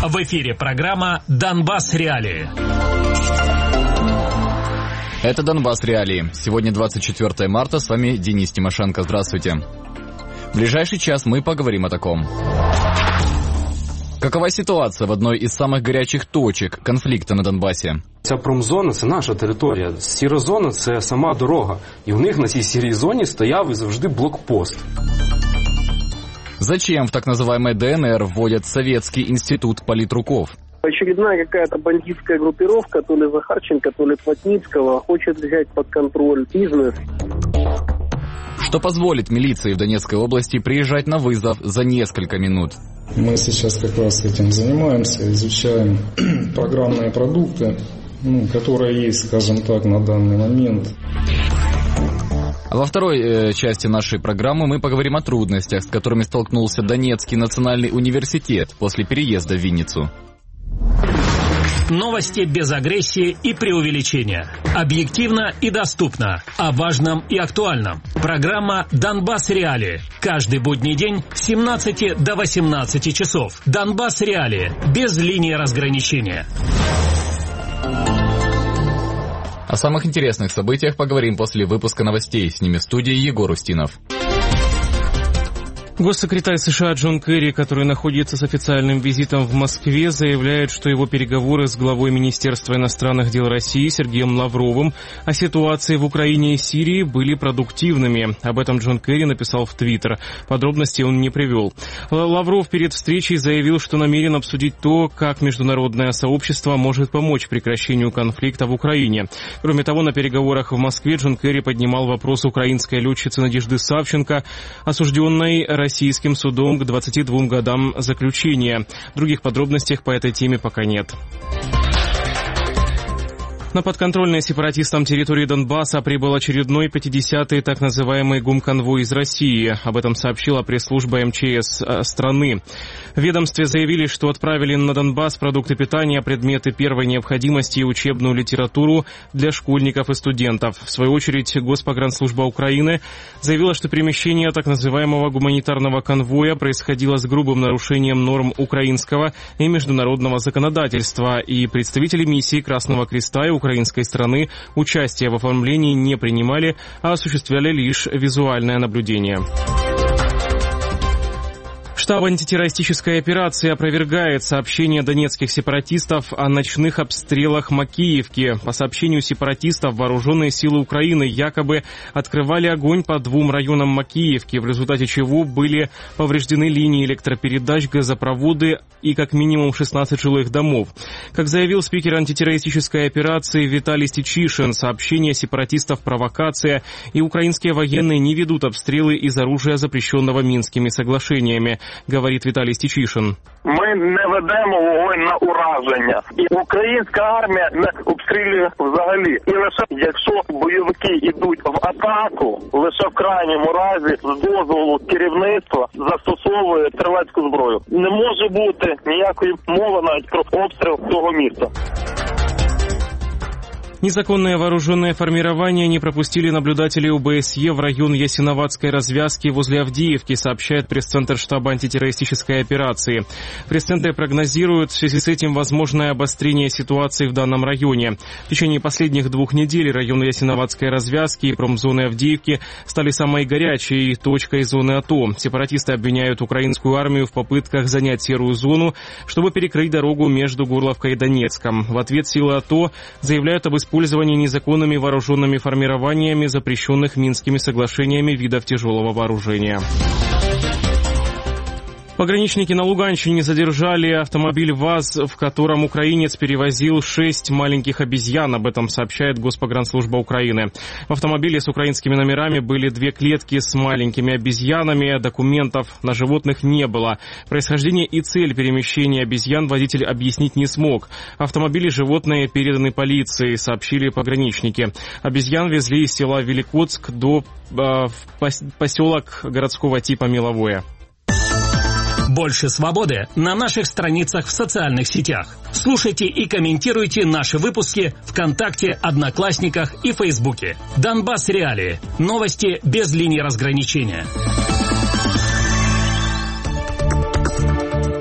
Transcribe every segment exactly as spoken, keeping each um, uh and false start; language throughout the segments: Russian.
В эфире программа «Донбасс Реалии». Это «Донбасс Реалии». Сегодня двадцать четвёртое марта, с вами Денис Тимошенко. Здравствуйте. В ближайший час мы поговорим о таком. Какова ситуация в одной из самых горячих точек конфликта на Донбасі? Ця промзона – це наша територія. Сіра зона – це сама дорога. І у них на цій сірій зоні стояв і завжди блокпост. Зачем в так называемой ДНР вводят Советский институт политруков? Очередная какая-то бандитская группировка, то ли Захарченко, то ли Плотницкого, хочет взять под контроль бизнес. Что позволит милиции в Донецкой области приезжать на вызов за несколько минут? Мы сейчас как раз этим занимаемся, изучаем программные продукты, ну, которые есть, скажем так, на данный момент. Во второй э, части нашей программы мы поговорим о трудностях, с которыми столкнулся Донецкий национальный университет после переезда в Винницу. Новости без агрессии и преувеличения. Объективно и доступно. О важном и актуальном. Программа «Донбасс Реалии». Каждый будний день с семнадцати до восемнадцати часов. «Донбасс Реалии». Без линии разграничения. О самых интересных событиях поговорим после выпуска новостей. С ними в студии Егор Устинов. Госсекретарь США Джон Керри, который находится с официальным визитом в Москве, заявляет, что его переговоры с главой Министерства иностранных дел России Сергеем Лавровым о ситуации в Украине и Сирии были продуктивными. Об этом Джон Керри написал в Твиттер. Подробностей он не привел. Лавров перед встречей заявил, что намерен обсудить то, как международное сообщество может помочь прекращению конфликта в Украине. Кроме того, на переговорах в Москве Джон Керри поднимал вопрос украинской летчицы Надежды Савченко, осужденной российским судом к двадцати двум годам заключения. Других подробностей по этой теме пока нет. На подконтрольной сепаратистам территории Донбасса прибыл очередной пятидесятый так называемый гумконвой из России. Об этом сообщила пресс-служба эм че эс страны. В ведомстве заявили, что отправили на Донбасс продукты питания, предметы первой необходимости и учебную литературу для школьников и студентов. В свою очередь, Госпогранслужба Украины заявила, что перемещение так называемого гуманитарного конвоя происходило с грубым нарушением норм украинского и международного законодательства, и представители миссии Красного Креста и украинской страны участие в оформлении не принимали, а осуществляли лишь визуальное наблюдение. Штаб антитеррористической операции опровергает сообщения донецких сепаратистов о ночных обстрелах Макеевки. По сообщению сепаратистов, вооруженные силы Украины якобы открывали огонь по двум районам Макеевки, в результате чего были повреждены линии электропередач, газопроводы и как минимум шестнадцать жилых домов. Как заявил спикер антитеррористической операции Виталий Стечишин, сообщения сепаратистов провокация, и украинские военные не ведут обстрелы из оружия, запрещенного Минскими соглашениями, говорить Віталій Стечишин. Ми не ведемо вогонь на ураження. І українська армія не обстрілює взагалі. І лише якщо бойовики йдуть в атаку, лише в крайньому разі з дозволу керівництва застосовує стрілецьку зброю. Не може бути ніякої мови навіть про обстріл цього міста. Незаконное вооруженное формирование не пропустили наблюдатели о бэ эс е в район Ясиноватской развязки возле Авдеевки, сообщает пресс-центр штаба антитеррористической операции. В пресс-центре прогнозируют в связи с этим возможное обострение ситуации в данном районе. В течение последних двух недель район Ясиноватской развязки и промзоны Авдеевки стали самой горячей точкой зоны АТО. Сепаратисты обвиняют украинскую армию в попытках занять серую зону, чтобы перекрыть дорогу между Горловкой и Донецком. В ответ силы АТО заявляют об использовании использование незаконными вооруженными формированиями, запрещенных Минскими соглашениями видов тяжелого вооружения. Пограничники на Луганщине задержали автомобиль ВАЗ, в котором украинец перевозил шесть маленьких обезьян. Об этом сообщает Госпогранслужба Украины. В автомобиле с украинскими номерами были две клетки с маленькими обезьянами. Документов на животных не было. Происхождение и цель перемещения обезьян водитель объяснить не смог. Автомобили животные переданы полиции, сообщили пограничники. Обезьян везли из села Великотск до э, поселок городского типа Меловое. Больше свободы на наших страницах в социальных сетях. Слушайте и комментируйте наши выпуски ВКонтакте, Одноклассниках и Фейсбуке. Донбасс Реалии. Новости без линии разграничения.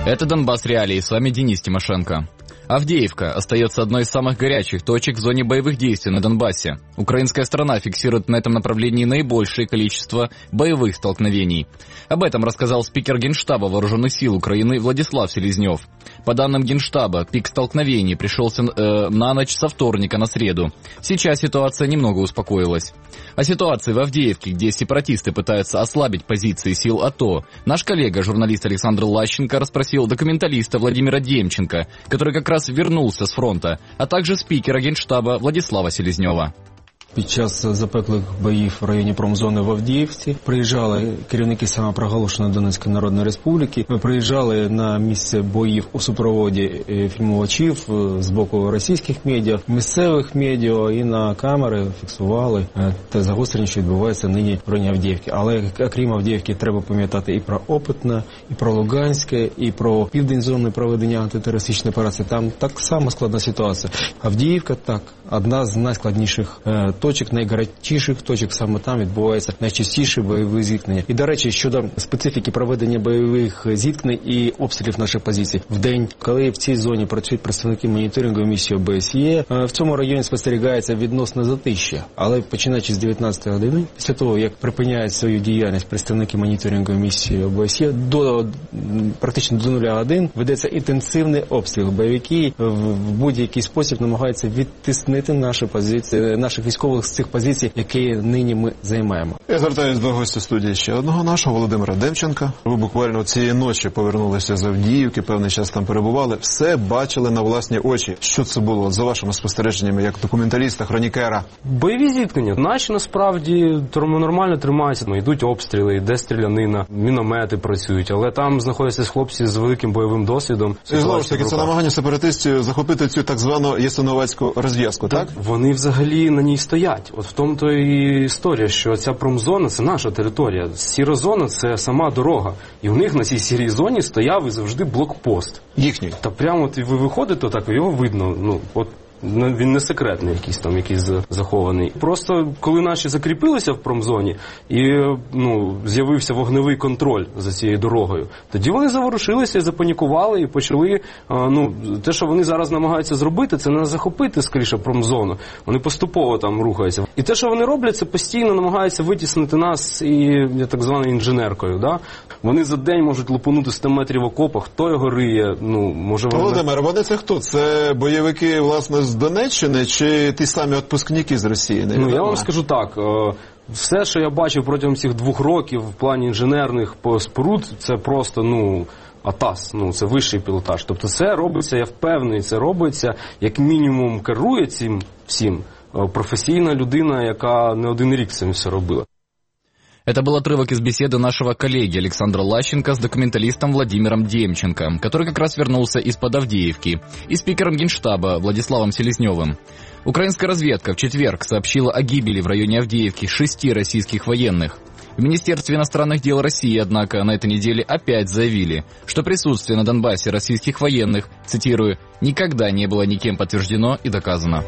Это «Донбасс Реалии», с вами Денис Тимошенко. Авдеевка остается одной из самых горячих точек в зоне боевых действий на Донбассе. Украинская сторона фиксирует на этом направлении наибольшее количество боевых столкновений. Об этом рассказал спикер Генштаба Вооруженных сил Украины Владислав Селезнев. По данным Генштаба, пик столкновений пришелся э, на ночь со вторника на среду. Сейчас ситуация немного успокоилась. О ситуации в Авдеевке, где сепаратисты пытаются ослабить позиции сил АТО, наш коллега, журналист Александр Лащенко, расспросил документалиста Владимира Демченко, который как раз вернулся с фронта, а также спикера Генштаба Владислава Селезнева. Під час запеклих боїв в районі промзони в Авдіївці приїжджали керівники самопроголошеної Донецької Народної Республіки. Ми приїжджали на місце боїв у супроводі фільмувачів з боку російських медіа, місцевих медіа, і на камери фіксували те загострення, що відбувається нині в районі Авдіївки. Але окрім Авдіївки треба пам'ятати і про Опитне, і про Луганське, і про південь зони проведення антитерористичної операції. Там так само складна ситуація. Авдіївка так, одна з найскладніших точок, найгарячіших точок, саме там відбувається найчастіше бойові зіткнення. І, до речі, щодо специфіки проведення бойових зіткнень і обстрілів наших позицій. В день, коли в цій зоні працюють представники моніторингової місії О Б С Є, в цьому районі спостерігається відносне затища. Але починаючи з дев'ятнадцятої години, після того, як припиняють свою діяльність представники моніторингової місії О Б С Є, до практично до нуля годин ведеться інтенсивний обстріл. Бойовики в будь-який спосіб намагаються відтиснити наші позиції, наших військових з цих позицій, які нині ми займаємо. Я звертаюся до гостя студії ще одного нашого, Володимира Демченка. Ви буквально цієї ночі повернулися з Авдіївки, певний час там перебували. Все бачили на власні очі. Що це було за вашими спостереженнями як документаліста, хронікера? Бойові зіткнення. Наші насправді нормально тримаються. Йдуть обстріли, йде стрілянина, міномети працюють, але там знаходяться хлопці з великим бойовим досвідом. І знову ж таки, це намагання сепаратистів захопити цю так звану ясиновацьку розв'язку, так? так? Вони взагалі на ній стоять. От в тому то і історія, що ця промзона – це наша територія. Сіра зона – це сама дорога. І у них на цій сірій зоні стояв і завжди блокпост. Їхній? Та прямо от ви виходите, так його видно. Ну, от він не секретний якийсь там, якийсь захований. Просто коли наші закріпилися в промзоні і ну, з'явився вогневий контроль за цією дорогою, тоді вони заворушилися, запанікували і почали, ну, те, що вони зараз намагаються зробити, це не захопити, скоріше, промзону. Вони поступово там рухаються. І те, що вони роблять, це постійно намагаються витіснити нас і так званою інженеркою, да? Вони за день можуть лупанути сто метрів в окопах, хто його риє, ну, може... Володимир, вони... вони це хто? Це бойовики, власне, з Донеччини чи ті самі відпускники з Росії? Ну, я вам скажу так, все, що я бачив протягом цих двох років в плані інженерних споруд, це просто, ну, АТАС, ну, це вищий пілотаж. Тобто це робиться, я впевнений, це робиться, як мінімум керує цим всім професійна людина, яка не один рік цим все робила. Это был отрывок из беседы нашего коллеги Александра Лащенко с документалистом Владимиром Демченко, который как раз вернулся из-под Авдеевки, и спикером Генштаба Владиславом Селезневым. Украинская разведка в четверг сообщила о гибели в районе Авдеевки шести российских военных. В Министерстве иностранных дел России, однако, на этой неделе опять заявили, что присутствие на Донбассе российских военных, цитирую, «никогда не было никем подтверждено и доказано».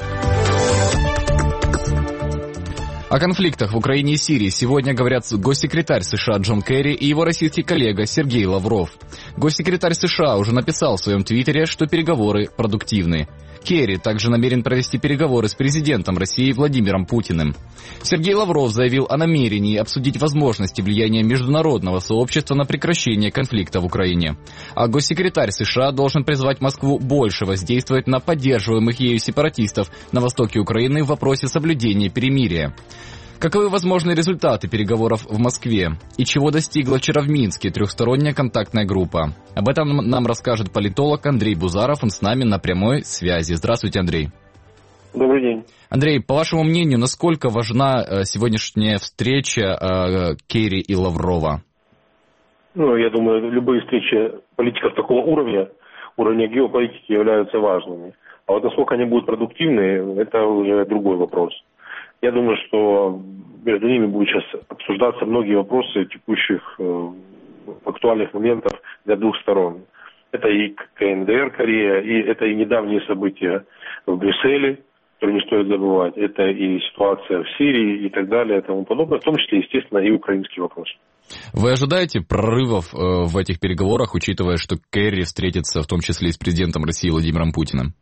О конфликтах в Украине и Сирии сегодня говорят госсекретарь США Джон Керри и его российский коллега Сергей Лавров. Госсекретарь США уже написал в своем твиттере, что переговоры продуктивны. Керри также намерен провести переговоры с президентом России Владимиром Путиным. Сергей Лавров заявил о намерении обсудить возможности влияния международного сообщества на прекращение конфликта в Украине. А госсекретарь США должен призвать Москву больше воздействовать на поддерживаемых ею сепаратистов на востоке Украины в вопросе соблюдения перемирия. Каковы возможные результаты переговоров в Москве и чего достигла вчера в Минске трехсторонняя контактная группа? Об этом нам расскажет политолог Андрей Бузаров, он с нами на прямой связи. Здравствуйте, Андрей. Добрый день. Андрей, по вашему мнению, насколько важна сегодняшняя встреча Керри и Лаврова? Ну, я думаю, любые встречи политиков такого уровня, уровня геополитики, являются важными. А вот насколько они будут продуктивны, это уже другой вопрос. Я думаю, что между ними будут сейчас обсуждаться многие вопросы текущих э, актуальных моментов для двух сторон. Это и КНДР, Корея, и это и недавние события в Брюсселе, в которую не стоит забывать. Это и ситуация в Сирии и так далее и тому подобное, в том числе, естественно, и украинский вопрос. Вы ожидаете прорывов э, в этих переговорах, учитывая, что Керри встретится в том числе и с президентом России Владимиром Путиным?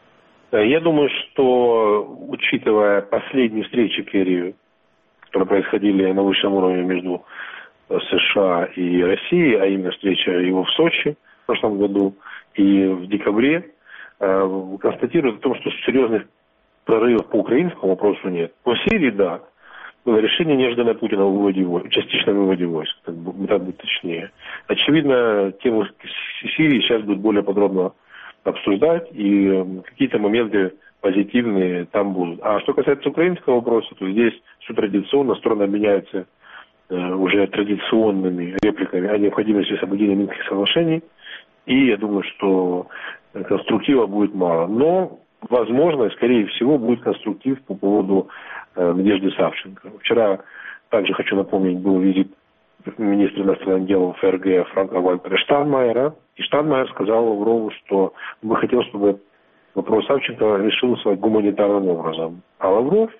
Я думаю, что, учитывая последние встречи Керри, которые происходили на высшем уровне между США и Россией, а именно встреча его в Сочи в прошлом году и в декабре, э, констатируют о том, что серьезных прорывов по украинскому вопросу нет. По Сирии, да. Было решение неожиданно Путина о выводе войск, частичном выводе войск, так, так будет точнее. Очевидно, тему Сирии сейчас будет более подробно обсуждать, и какие-то моменты позитивные там будут. А что касается украинского вопроса, то здесь все традиционно, стороны обменяются э, уже традиционными репликами о необходимости соблюдения Минских соглашений, и я думаю, что конструктива будет мало. Но, возможно, скорее всего, будет конструктив по поводу Надежды Савченко. Вчера, также хочу напомнить, был визит министра иностранных дел ФРГ Франка-Вальтера Штайнмайера, и Штайнмайер сказал Лаврову, что он бы хотел, чтобы вопрос Савченко решился гуманитарным образом. А Лавров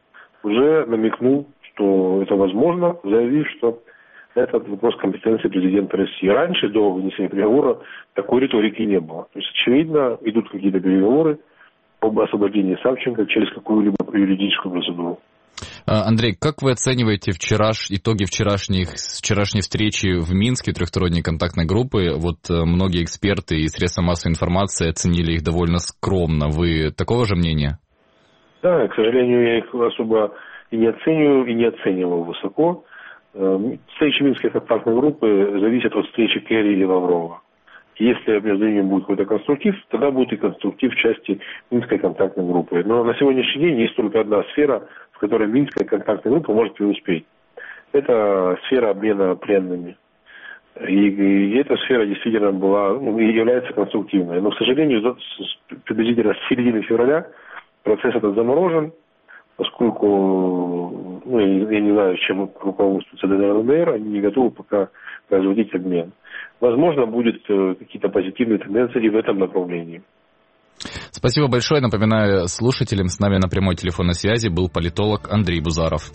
уже намекнул, что это возможно, заявив, что этот вопрос компетенции президента России. Раньше, до вынесения приговора, такой риторики не было. То есть, очевидно, идут какие-то переговоры об освобождении Савченко через какую-либо юридическую процедуру. Андрей, как вы оцениваете вчераш... итоги вчерашних... вчерашней встречи в Минске трехсторонней контактной группы? Вот многие эксперты и средства массовой информации оценили их довольно скромно. Вы такого же мнения? Да, к сожалению, я их особо и не оцениваю, и не оценивал высоко. Встречи Минской контактной группы зависят от встречи Керри и Лаврова. Если между ними будет какой-то конструктив, тогда будет и конструктив в части Минской контактной группы. Но на сегодняшний день есть только одна сфера, в которой Минская контактная группа может преуспеть. Это сфера обмена пленными. И, и эта сфера действительно была, ну, и является конструктивной. Но, к сожалению, приблизительно с середины февраля процесс этот заморожен, поскольку, ну, я, я не знаю, чем руководствуется ДНР, ЛНР, они не готовы пока производить обмен. Возможно, будут какие-то позитивные тенденции в этом направлении. Спасибо большое. Напоминаю слушателям, с нами на прямой телефонной связи был политолог Андрей Бузаров.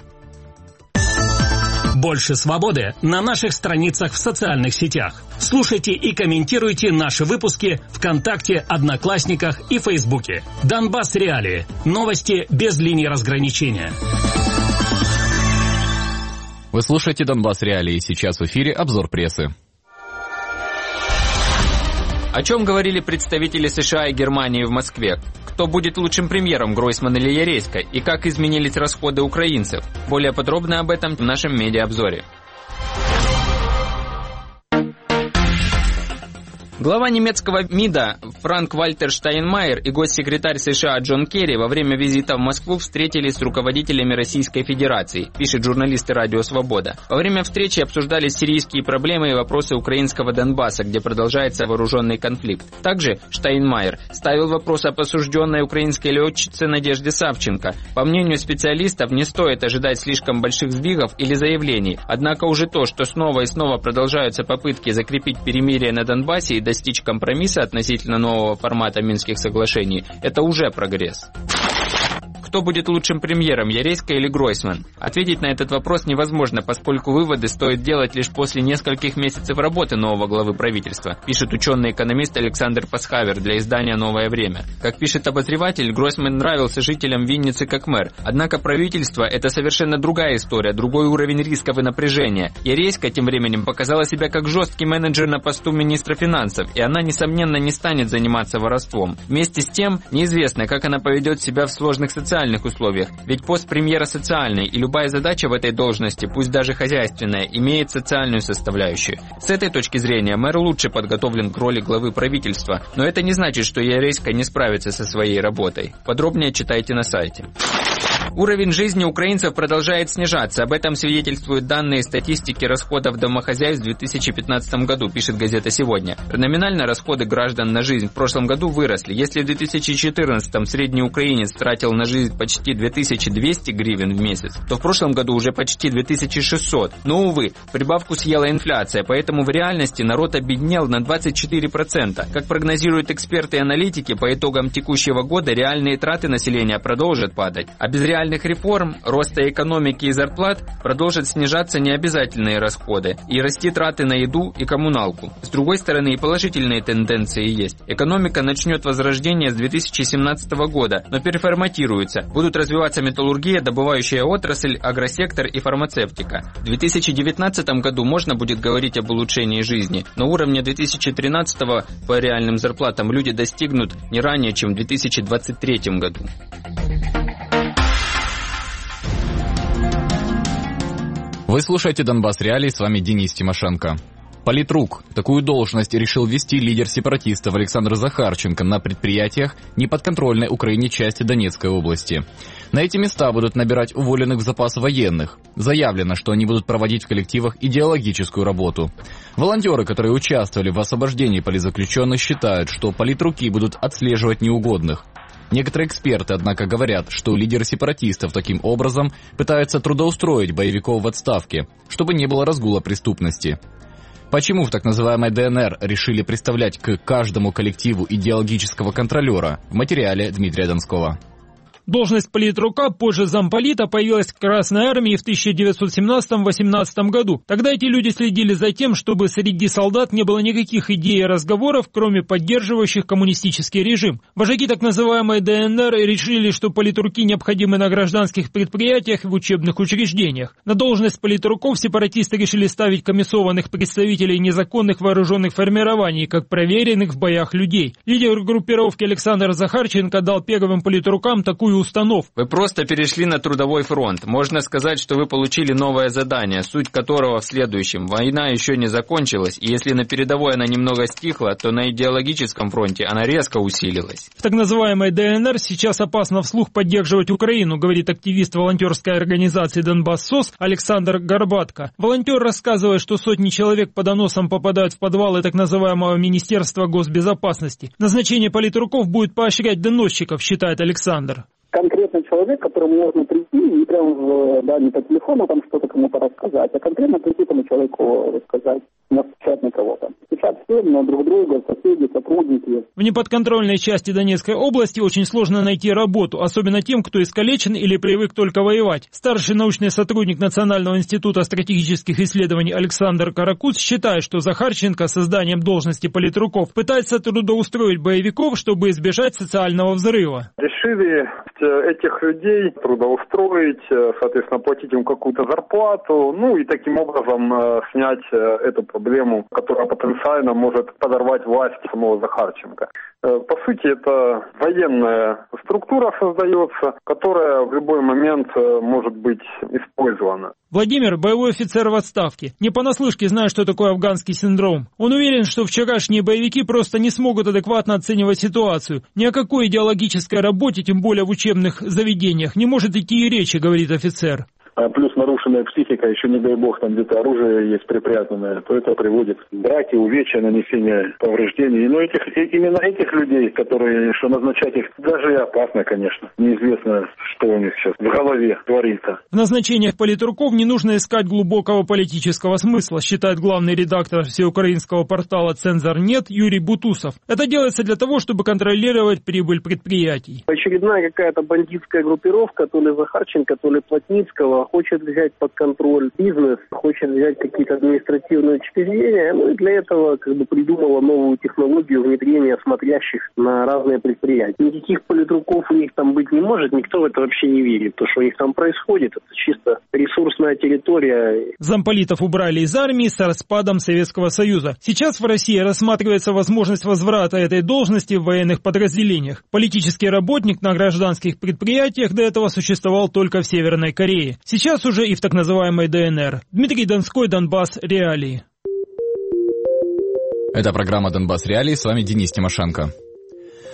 Больше свободы на наших страницах в социальных сетях. Слушайте и комментируйте наши выпуски ВКонтакте, Одноклассниках и Фейсбуке. Донбасс Реалии. Новости без линии разграничения. Вы слушаете Донбасс Реалии. Сейчас в эфире обзор прессы. О чем говорили представители США и Германии в Москве? Кто будет лучшим премьером, Гройсман или Яресько? И как изменились расходы украинцев? Более подробно об этом в нашем медиаобзоре. Глава немецкого МИДа Франк-Вальтер Штайнмайер и госсекретарь США Джон Керри во время визита в Москву встретились с руководителями Российской Федерации, пишет журналисты Радио Свобода. Во время встречи обсуждались сирийские проблемы и вопросы украинского Донбасса, где продолжается вооруженный конфликт. Также Штайнмайер ставил вопрос о осужденной украинской летчице Надежде Савченко. По мнению специалистов, не стоит ожидать слишком больших сдвигов или заявлений, однако уже то, что снова и снова продолжаются попытки закрепить перемирие на Донбассе и достичь компромисса относительно нового формата Минских соглашений, это уже прогресс. Кто будет лучшим премьером, Яресько или Гройсман? Ответить на этот вопрос невозможно, поскольку выводы стоит делать лишь после нескольких месяцев работы нового главы правительства, пишет ученый-экономист Александр Пасхавер для издания «Новое время». Как пишет обозреватель, Гройсман нравился жителям Винницы как мэр. Однако правительство – это совершенно другая история, другой уровень рисков и напряжения. Яресько тем временем показала себя как жесткий менеджер на посту министра финансов, и она, несомненно, не станет заниматься воровством. Вместе с тем, неизвестно, как она поведет себя в сложных социальных условиях, ведь пост премьера социальный, и любая задача в этой должности, пусть даже хозяйственная, имеет социальную составляющую. С этой точки зрения мэр лучше подготовлен к роли главы правительства, но это не значит, что Яресько не справится со своей работой. Подробнее читайте на сайте. Уровень жизни украинцев продолжает снижаться. Об этом свидетельствуют данные статистики расходов домохозяйств в две тысячи пятнадцатом году, пишет газета «Сегодня». Номинально расходы граждан на жизнь в прошлом году выросли. Если в две тысячи четырнадцатом средний украинец тратил на жизнь почти две тысячи двести гривен в месяц, то в прошлом году уже почти две тысячи шестьсот. Но, увы, прибавку съела инфляция, поэтому в реальности народ обеднел на двадцать четыре процента. Как прогнозируют эксперты и аналитики, по итогам текущего года реальные траты населения продолжат падать. А без реальных реформ, роста экономики и зарплат продолжат снижаться необязательные расходы и расти траты на еду и коммуналку. С другой стороны, и положительные тенденции есть. Экономика начнет возрождение с две тысячи семнадцатого года, но переформатируется. Будут развиваться металлургия, добывающая отрасль, агросектор и фармацевтика. В две тысячи девятнадцатом году можно будет говорить об улучшении жизни, но уровня две тысячи тринадцатого по реальным зарплатам люди достигнут не ранее, чем в две тысячи двадцать третьем году. Вы слушаете «Донбасс Реалии», с вами Денис Тимошенко. Политрук. Такую должность решил ввести лидер сепаратистов Александр Захарченко на предприятиях неподконтрольной Украине части Донецкой области. На эти места будут набирать уволенных в запас военных. Заявлено, что они будут проводить в коллективах идеологическую работу. Волонтеры, которые участвовали в освобождении политзаключенных, считают, что политруки будут отслеживать неугодных. Некоторые эксперты, однако, говорят, что лидеры сепаратистов таким образом пытаются трудоустроить боевиков в отставке, чтобы не было разгула преступности. Почему в так называемой ДНР решили представлять к каждому коллективу идеологического контролера? В материале Дмитрия Донского. Должность политрука, позже замполита, появилась в Красной армии в тысяча девятьсот семнадцатом — восемнадцатом году. Тогда эти люди следили за тем, чтобы среди солдат не было никаких идей и разговоров, кроме поддерживающих коммунистический режим. Вожаки так называемой ДНР решили, что политруки необходимы на гражданских предприятиях и в учебных учреждениях. На должность политруков сепаратисты решили ставить комиссованных представителей незаконных вооруженных формирований, как проверенных в боях людей. Лидер группировки Александр Захарченко дал первым политрукам такую установку. Вы просто перешли на трудовой фронт. Можно сказать, что вы получили новое задание, суть которого в следующем. Война еще не закончилась, и если на передовой она немного стихла, то на идеологическом фронте она резко усилилась. В так называемой ДНР сейчас опасно вслух поддерживать Украину, говорит активист волонтерской организации «Донбасс СОС» Александр Горбатко. Волонтер рассказывает, что сотни человек по доносам попадают в подвалы так называемого Министерства госбезопасности. Назначение политруков будет поощрять доносчиков, считает Александр. Конкретный человек, которому можно прийти и прям, да, не по телефону там что-то кому-то рассказать, а конкретно прийти тому человеку рассказать, не стучать на кого-то. Стучат все, но друг друга, соседи, сотрудники. В неподконтрольной части Донецкой области очень сложно найти работу, особенно тем, кто искалечен или привык только воевать. Старший научный сотрудник Национального института стратегических исследований Александр Каракуц считает, что Захарченко созданием должности политруков пытается трудоустроить боевиков, чтобы избежать социального взрыва. Решили этих людей трудоустроить, соответственно, платить им какую-то зарплату, ну и таким образом снять эту проблему, которая потенциально может подорвать власть самого Захарченко. По сути, это военная структура создается, которая в любой момент может быть использована. Владимир – боевой офицер в отставке. Не понаслышке знает, что такое афганский синдром. Он уверен, что вчерашние боевики просто не смогут адекватно оценивать ситуацию. Ни о какой идеологической работе, тем более в учебных заведениях, не может идти и речи, говорит офицер. Плюс нарушенная психика, еще не дай бог, там где-то оружие есть припрятанное, то это приводит к драке, увечья, нанесение повреждений. Но этих, именно этих людей, которые, что назначать их, даже и опасно, конечно. Неизвестно, что у них сейчас в голове творится. В назначениях политруков не нужно искать глубокого политического смысла, считает главный редактор всеукраинского портала «Цензор нет» Юрий Бутусов. Это делается для того, чтобы контролировать прибыль предприятий. Очередная какая-то бандитская группировка, то ли Захарченко, то ли Плотницкого, хочет взять под контроль бизнес, хочет взять какие-то административные учреждения, ну и для этого как бы придумала новую технологию внедрения смотрящих на разные предприятия. Никаких политруков у них там быть не может, никто в это вообще не верит. То, что у них там происходит, это чисто ресурсная территория. Замполитов убрали из армии с распадом Советского Союза. Сейчас в России рассматривается возможность возврата этой должности в военных подразделениях. Политический работник на гражданских предприятиях до этого существовал только в Северной Корее. Сейчас уже и в так называемой ДНР. Дмитрий Донской, Донбасс Реалии. Это программа «Донбасс Реалии», с вами Денис Тимошенко.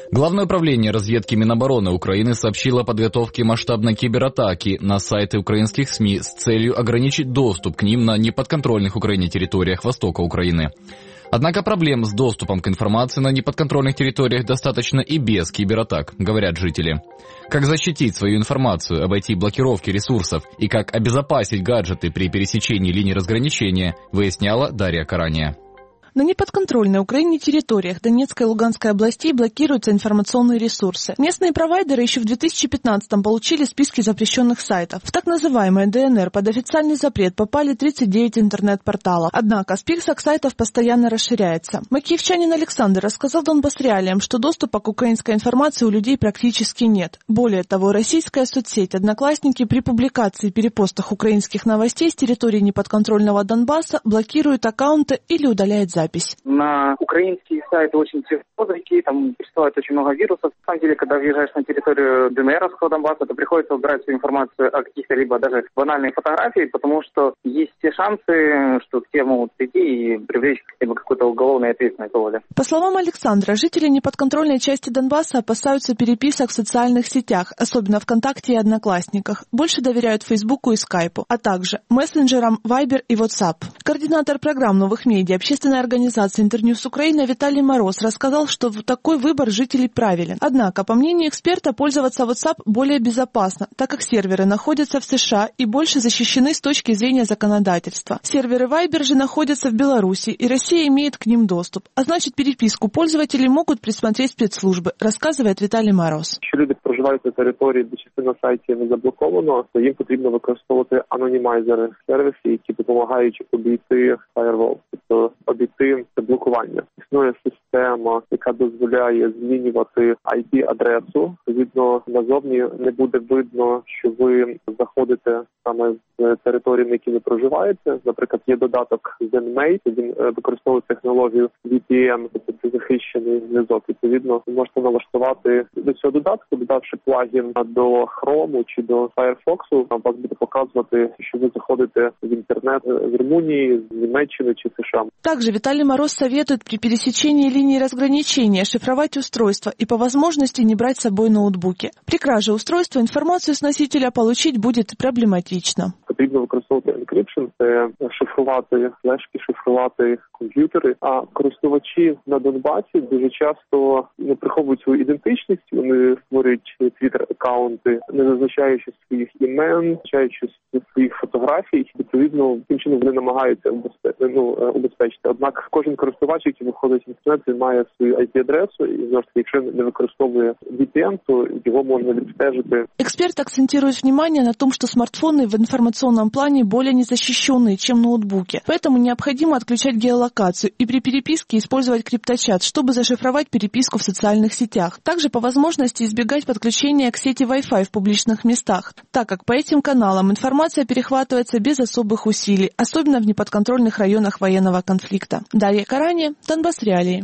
Главное управление разведки Минобороны Украины сообщило о подготовке масштабной кибератаки на сайты украинских СМИ с целью ограничить доступ к ним на неподконтрольных Украине территориях востока Украины. Однако проблем с доступом к информации на неподконтрольных территориях достаточно и без кибератак, говорят жители. Как защитить свою информацию, обойти блокировки ресурсов и как обезопасить гаджеты при пересечении линий разграничения, выясняла Дарья Карания. На неподконтрольной Украине территориях Донецкой и Луганской областей блокируются информационные ресурсы. Местные провайдеры еще в две тысячи пятнадцатом получили списки запрещенных сайтов. В так называемое ДНР под официальный запрет попали тридцать девять интернет-порталов. Однако список сайтов постоянно расширяется. Макиевчанин Александр рассказал Донбасс-Реалиям, что доступа к украинской информации у людей практически нет. Более того, российская соцсеть «Одноклассники» при публикации и перепостах украинских новостей с территории неподконтрольного Донбасса блокирует аккаунты или удаляет запись. На украинские сайты очень тяжело зайти, там присылают очень много вирусов. На самом деле, когда въезжаешь на территорию ДНРовского Донбасса, то приходится убирать всю информацию о каких-то либо даже банальных фотографиях, потому что есть все шансы, что все могут прийти и привлечь либо какую-то уголовную ответственность. По словам Александра, жители неподконтрольной части Донбасса опасаются переписок в социальных сетях, особенно ВКонтакте и Одноклассниках. Больше доверяют Фейсбуку и Скайпу, а также мессенджерам Viber и WhatsApp. Координатор программ новых медиа, общественная организация Организации «Интерньюз Украина» Виталий Мороз рассказал, что такой выбор жителей правилен. Однако, по мнению эксперта, пользоваться WhatsApp более безопасно, так как серверы находятся в США и больше защищены с точки зрения законодательства. Серверы Viber же находятся в Беларуси, и Россия имеет к ним доступ. А значит, переписку пользователей могут присмотреть спецслужбы, рассказывает Виталий Мороз. Якщо люди проживають на території, де частина сайтів не заблоковано, то їм потрібно використовувати анонімайзери, сервіси, які допомагають обійти firewall, тобто обійти це блокування. Існує система, яка дозволяє змінювати ай пі-адресу. Відповідно, назовні не буде видно, що ви заходите саме з території, на якій ви проживаєте. Наприклад, є додаток ZenMate, він використовує технологію ві пі ен, тобто захищений зв'язок. Відповідно, ви можете налаштувати до цього додатку, додавши плагін до Chrome чи до Firefox, вас буде показувати, що ви заходите в интернет з Румунии, з Німеччини чи США. Также Виталий Мороз советует при пересечении линии разграничения шифровать устройство и по возможности не брать с собой ноутбуки. При краже устройства информацию с носителя получить будет проблематично. Потрібно використовувати encryption, це шифрувати флешки, шифрувати комп'ютери. А користувачі на Донбасі дуже часто не приховують свою ідентичність, вони створюють твіттер-аккаунти, не зазначаючи своїх імен, не зазначаючи своїх фотографій. Відповідно, тим чином вони намагаються убезпечити, ну, убезпечити. Однак кожен користувач, який виходить в інтернет, він має свою ай пі-адресу, і, знову ж таки, якщо не використовує ві пі ен, то його можна відстежити. Эксперт акцентирует внимание на том, что смартфоны в информационном плане более незащищенные, чем ноутбуки. Поэтому необходимо отключать геолокацию и при переписке использовать крипточат, чтобы зашифровать переписку в социальных сетях. Также по возможности избегать подключения к сети Wi-Fi в публичных местах, так как по этим каналам информация перехватывается без особых усилий, особенно в неподконтрольных районах военного конфликта. Дарья Карани, Донбасс-Реалии.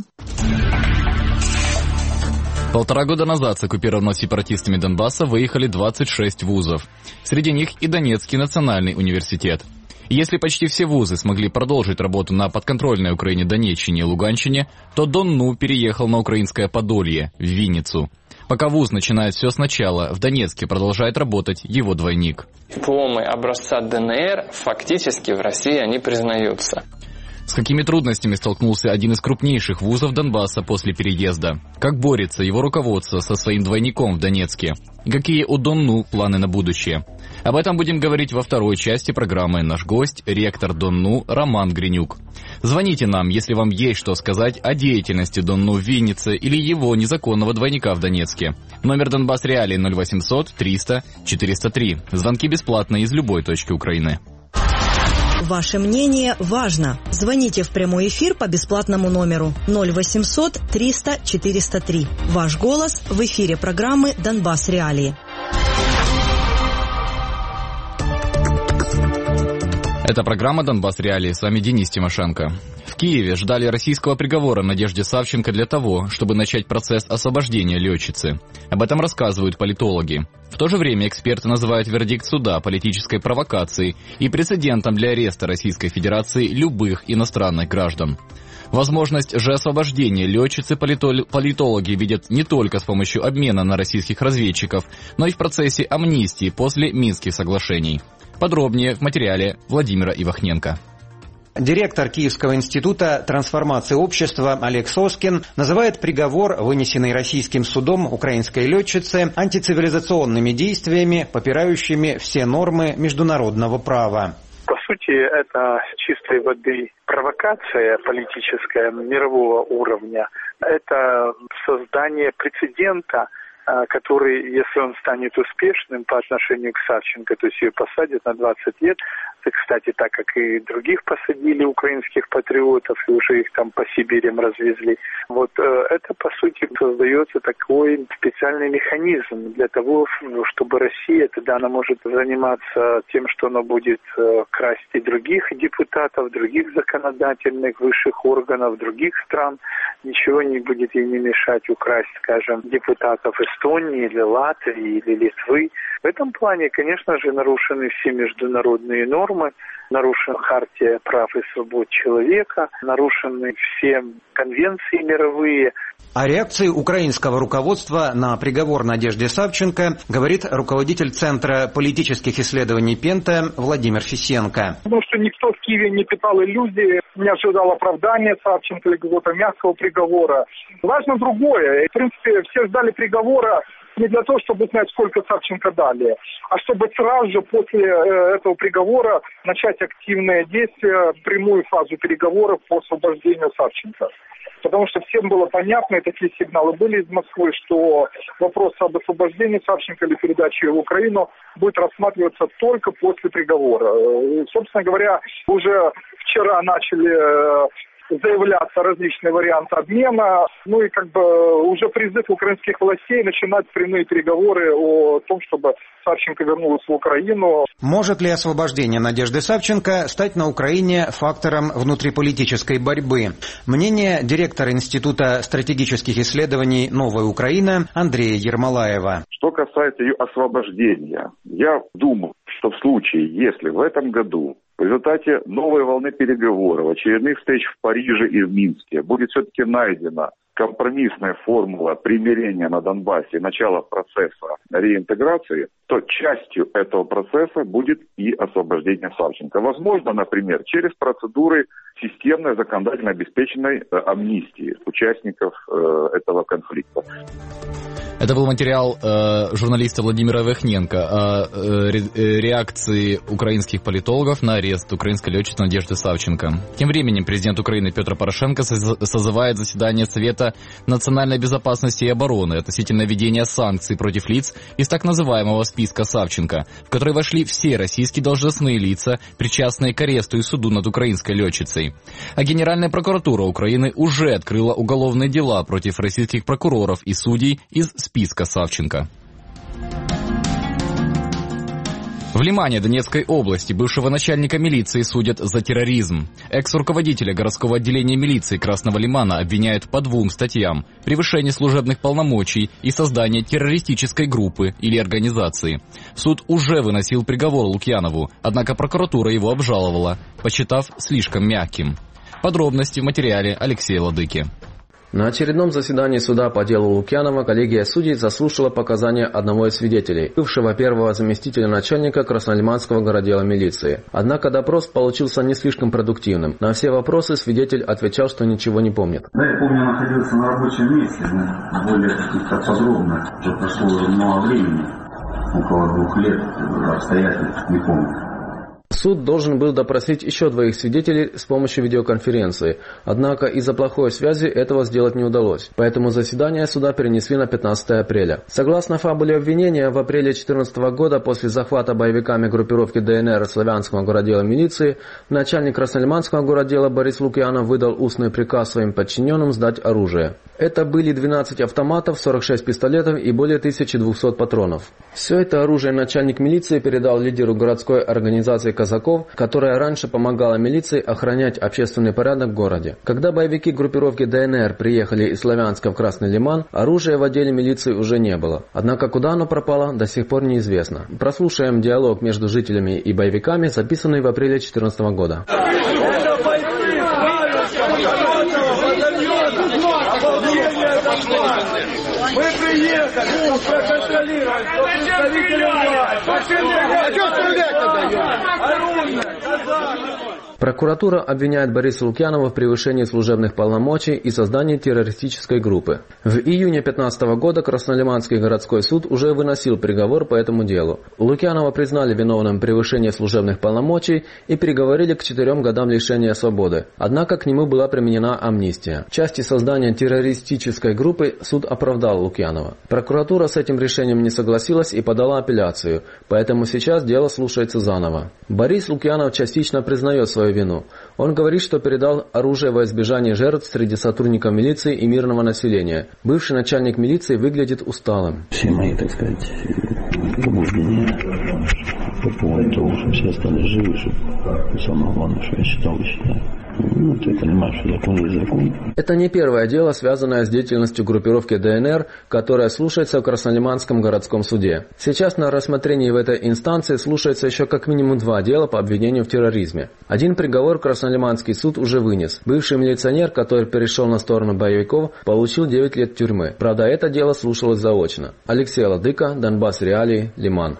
Полтора года назад с оккупированного сепаратистами Донбасса выехали двадцать шесть вузов. Среди них и Донецкий национальный университет. Если почти все вузы смогли продолжить работу на подконтрольной Украине Донеччине и Луганщине, то ДонНУ переехал на украинское Подолье, в Винницу. Пока вуз начинает все сначала, в Донецке продолжает работать его двойник. Дипломы образца ДНР фактически в России не признаются. С какими трудностями столкнулся один из крупнейших вузов Донбасса после переезда? Как борется его руководство со своим двойником в Донецке? И какие у ДонНУ планы на будущее? Об этом будем говорить во второй части программы. Наш гость – ректор ДонНУ Роман Гринюк. Звоните нам, если вам есть что сказать о деятельности ДонНУ в Виннице или его незаконного двойника в Донецке. Номер Донбасс Реалии ноль восемьсот триста четыреста три. Звонки бесплатно из любой точки Украины. Ваше мнение важно. Звоните в прямой эфир по бесплатному номеру ноль восемьсот триста четыреста три. Ваш голос в эфире программы «Донбасс Реалии». Это программа «Донбасс Реалии». С вами Денис Тимошенко. В Киеве ждали российского приговора Надежде Савченко для того, чтобы начать процесс освобождения летчицы. Об этом рассказывают политологи. В то же время эксперты называют вердикт суда политической провокацией и прецедентом для ареста Российской Федерации любых иностранных граждан. Возможность же освобождения летчицы-политологи видят не только с помощью обмена на российских разведчиков, но и в процессе амнистии после Минских соглашений. Подробнее в материале Владимира Ивахненко. Директор Киевского института трансформации общества Олег Соскин называет приговор, вынесенный российским судом украинской летчице, антицивилизационными действиями, попирающими все нормы международного права. По сути, это чистой воды провокация политическая мирового уровня. Это создание прецедента, который, если он станет успешным по отношению к Савченко, то есть ее посадят на двадцать лет, кстати, так как и других посадили украинских патриотов, и уже их там по Сибирям развезли. Вот это, по сути, создается такой специальный механизм для того, чтобы Россия, тогда она может заниматься тем, что она будет красть и других депутатов, других законодательных высших органов других стран. Ничего не будет ей не мешать украсть, скажем, депутатов Эстонии или Латвии или Литвы. В этом плане, конечно же, нарушены все международные нормы, нарушена хартия прав и свобод человека, нарушены все конвенции мировые. О реакции украинского руководства на приговор Надежде Савченко говорит руководитель Центра политических исследований Пента Владимир Фисенко. Потому что никто в Киеве не питал иллюзий, не ожидал оправдания Савченко или какого-то мягкого приговора. Важно другое. В принципе, все ждали приговора не для того, чтобы узнать, сколько Савченко дали, а чтобы сразу же после этого приговора начать активные действия, прямую фазу переговоров по освобождению Савченко. Потому что всем было понятно, и такие сигналы были из Москвы, что вопрос об освобождении Савченко или передаче его в Украину будет рассматриваться только после приговора. И, собственно говоря, уже вчера начали заявляться различные варианты обмена, ну и как бы уже призыв украинских властей начинать прямые переговоры о том, чтобы Савченко вернулась в Украину. Может ли освобождение Надежды Савченко стать на Украине фактором внутриполитической борьбы? Мнение директора Института стратегических исследований «Новая Украина» Андрея Ермолаева. Что касается ее освобождения, я думаю, что в случае, если в этом году в результате новой волны переговоров, очередных встреч в Париже и в Минске будет все-таки найдена компромиссная формула примирения на Донбассе и начала процесса реинтеграции, то частью этого процесса будет и освобождение Савченко. Возможно, например, через процедуры системной законодательно обеспеченной амнистии участников э, этого конфликта. Это был материал э, журналиста Владимира Ивахненко о э, реакции украинских политологов на арест украинской летчицы Надежды Савченко. Тем временем президент Украины Петр Порошенко созывает заседание Совета национальной безопасности и обороны относительно введения санкций против лиц из так называемого списка Савченко, в который вошли все российские должностные лица, причастные к аресту и суду над украинской летчицей. А Генеральная прокуратура Украины уже открыла уголовные дела против российских прокуроров и судей из списка Савченко. В Лимане Донецкой области бывшего начальника милиции судят за терроризм. Экс-руководителя городского отделения милиции Красного Лимана обвиняют по двум статьям: превышение служебных полномочий и создание террористической группы или организации. Суд уже выносил приговор Лукьянову, однако прокуратура его обжаловала, посчитав слишком мягким. Подробности в материале Алексея Ладыки. На очередном заседании суда по делу Лукьянова коллегия судей заслушала показания одного из свидетелей, бывшего первого заместителя начальника Краснолиманского городдела милиции. Однако допрос получился не слишком продуктивным. На все вопросы свидетель отвечал, что ничего не помнит. Да, я помню, я находился на рабочем месте, но более каких-то подробно. Уже прошло уже много времени, около двух лет, обстоятельств не помню. Суд должен был допросить еще двоих свидетелей с помощью видеоконференции, однако из-за плохой связи этого сделать не удалось, поэтому заседание суда перенесли на пятнадцатое апреля. Согласно фабуле обвинения, в апреле две тысячи четырнадцатого года после захвата боевиками группировки ДНР Славянского городдела милиции, начальник Краснолиманского городдела Борис Лукьянов выдал устный приказ своим подчиненным сдать оружие. Это были двенадцать автоматов, сорок шесть пистолетов и более тысячи двухсот патронов. Все это оружие начальник милиции передал лидеру городской организации «Казаков», которая раньше помогала милиции охранять общественный порядок в городе. Когда боевики группировки ДНР приехали из Славянска в Красный Лиман, оружия в отделе милиции уже не было. Однако куда оно пропало, до сих пор неизвестно. Прослушаем диалог между жителями и боевиками, записанный в апреле две тысячи четырнадцатого года. Мы приехали, ну, проконтролировать, что представители власти. А что стрелять-то даем? Прокуратура обвиняет Бориса Лукьянова в превышении служебных полномочий и создании террористической группы. В июне две тысячи пятнадцатого года Краснолиманский городской суд уже выносил приговор по этому делу. Лукьянова признали виновным в превышении служебных полномочий и приговорили к четырем годам лишения свободы. Однако к нему была применена амнистия. В части создания террористической группы суд оправдал Лукьянова. Прокуратура с этим решением не согласилась и подала апелляцию, поэтому сейчас дело слушается заново. Борис Лукьянов частично признает свою вину. Он говорит, что передал оружие во избежание жертв среди сотрудников милиции и мирного населения. Бывший начальник милиции выглядит усталым. Все мои, так сказать, побуждения по поводу того, что все остались живы, что самое главное, что я считал и считаю. Ну, ты понимаешь, что закон есть закон. Это не первое дело, связанное с деятельностью группировки ДНР, которая слушается в Краснолиманском городском суде. Сейчас на рассмотрении в этой инстанции слушается еще как минимум два дела по обвинению в терроризме. Один приговор Краснолиманский суд уже вынес. Бывший милиционер, который перешел на сторону боевиков, получил девять лет тюрьмы. Правда, это дело слушалось заочно. Алексей Ладыка, Донбасс Реалии, Лиман.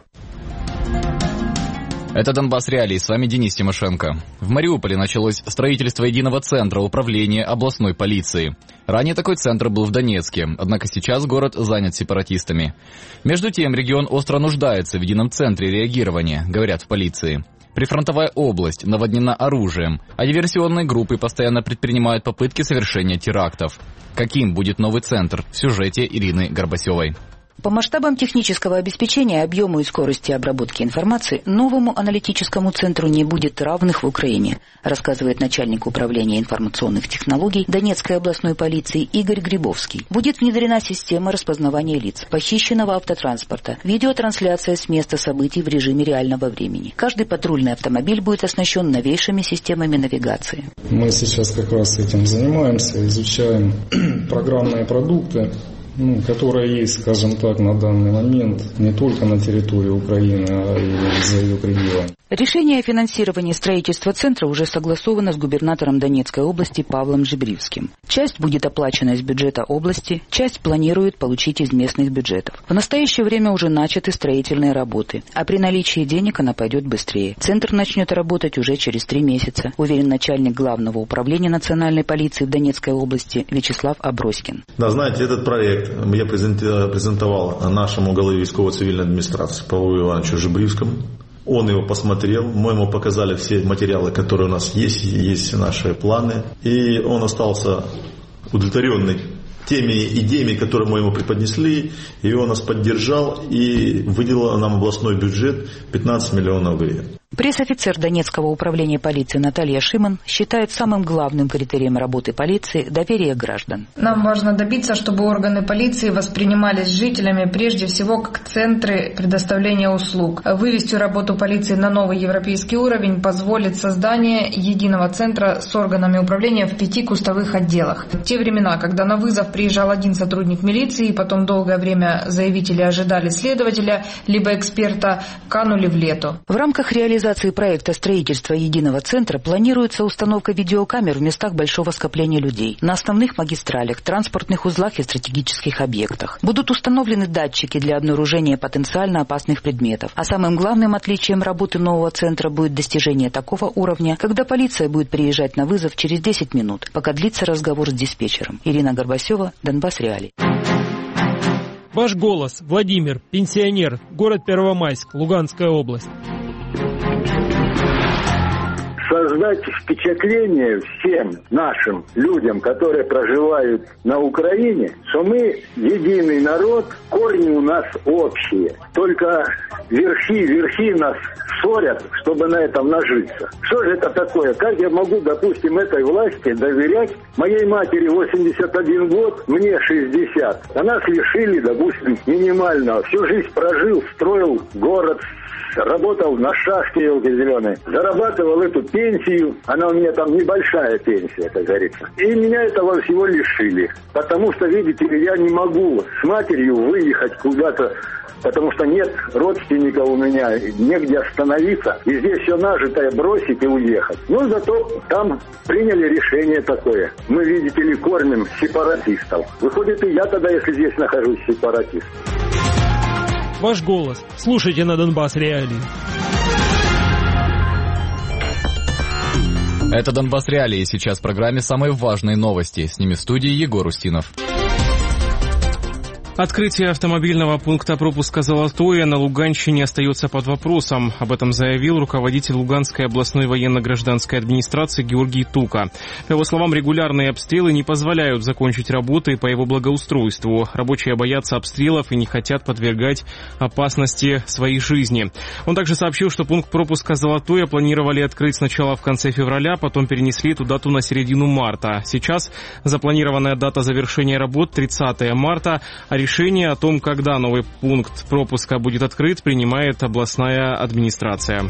Это «Донбасс Реалии», с вами Денис Тимошенко. В Мариуполе началось строительство единого центра управления областной полиции. Ранее такой центр был в Донецке, однако сейчас город занят сепаратистами. Между тем, регион остро нуждается в едином центре реагирования, говорят в полиции. Прифронтовая область наводнена оружием, а диверсионные группы постоянно предпринимают попытки совершения терактов. Каким будет новый центр? В сюжете Ирины Горбасевой. По масштабам технического обеспечения, объему и скорости обработки информации новому аналитическому центру не будет равных в Украине, рассказывает начальник управления информационных технологий Донецкой областной полиции Игорь Грибовский. Будет внедрена система распознавания лиц, похищенного автотранспорта, видеотрансляция с места событий в режиме реального времени. Каждый патрульный автомобиль будет оснащен новейшими системами навигации. Мы сейчас как раз этим занимаемся, изучаем программные продукты, Ну, которая есть, скажем так, на данный момент не только на территории Украины, а и за ее пределами. Решение о финансировании строительства центра уже согласовано с губернатором Донецкой области Павлом Жебривским. Часть будет оплачена из бюджета области, часть планирует получить из местных бюджетов. В настоящее время уже начаты строительные работы, а при наличии денег она пойдет быстрее. Центр начнет работать уже через три месяца, уверен начальник Главного управления национальной полиции в Донецкой области Вячеслав Аброськин. Да, знаете, этот проект я презентовал нашему главе військово-цивильной администрации Павлу Ивановичу Жебривскому. Он его посмотрел, мы ему показали все материалы, которые у нас есть, есть наши планы. И он остался удовлетворенный теми идеями, которые мы ему преподнесли. И он нас поддержал и выделил нам областной бюджет пятнадцать миллионов гривен. Пресс-офицер Донецкого управления полиции Наталья Шиман считает самым главным критерием работы полиции доверие граждан. Нам важно добиться, чтобы органы полиции воспринимались жителями прежде всего как центры предоставления услуг. Вывести работу полиции на новый европейский уровень позволит создание единого центра с органами управления в пяти кустовых отделах. В те времена, когда на вызов приезжал один сотрудник милиции, и потом долгое время заявители ожидали следователя, либо эксперта, канули в лету. В рамках реализации реализации проекта строительства единого центра планируется установка видеокамер в местах большого скопления людей, на основных магистралях, транспортных узлах и стратегических объектах. Будут установлены датчики для обнаружения потенциально опасных предметов. А самым главным отличием работы нового центра будет достижение такого уровня, когда полиция будет приезжать на вызов через десять минут, пока длится разговор с диспетчером. Ирина Горбасева, Донбасс Реалии. Ваш голос. Владимир, пенсионер, город Первомайск, Луганская область. Создать впечатление всем нашим людям, которые проживают на Украине, что мы единый народ, корни у нас общие. Только верхи, верхи нас ссорят, чтобы на этом нажиться. Что же это такое? Как я могу, допустим, этой власти доверять? Моей матери восемьдесят один год, мне шестьдесят. А нас лишили, допустим, минимального. Всю жизнь прожил, строил город, работал на шахте елки зеленой, зарабатывал эту пенсию, она у меня там небольшая пенсия, как говорится. И меня этого всего лишили, потому что, видите ли, я не могу с матерью выехать куда-то потому что нет родственников у меня, негде остановиться, и здесь все нажитое бросить и уехать. Но зато там приняли решение такое. Мы, видите ли, кормим сепаратистов. Выходит, и я тогда, если здесь нахожусь, сепаратист. Ваш голос. Слушайте на Донбасс Реалии. Это Донбасс Реалии. Сейчас в программе самые важные новости. С ними в студии Егор Устинов. Открытие автомобильного пункта пропуска «Золотое» на Луганщине остается под вопросом. Об этом заявил руководитель Луганской областной военно-гражданской администрации Георгий Тука. По его словам, регулярные обстрелы не позволяют закончить работы по его благоустройству. Рабочие боятся обстрелов и не хотят подвергать опасности своей жизни. Он также сообщил, что пункт пропуска «Золотое» планировали открыть сначала в конце февраля, потом перенесли эту дату на середину марта. Сейчас запланированная дата завершения работ тридцатое марта, а решение о том, когда новый пункт пропуска будет открыт, принимает областная администрация.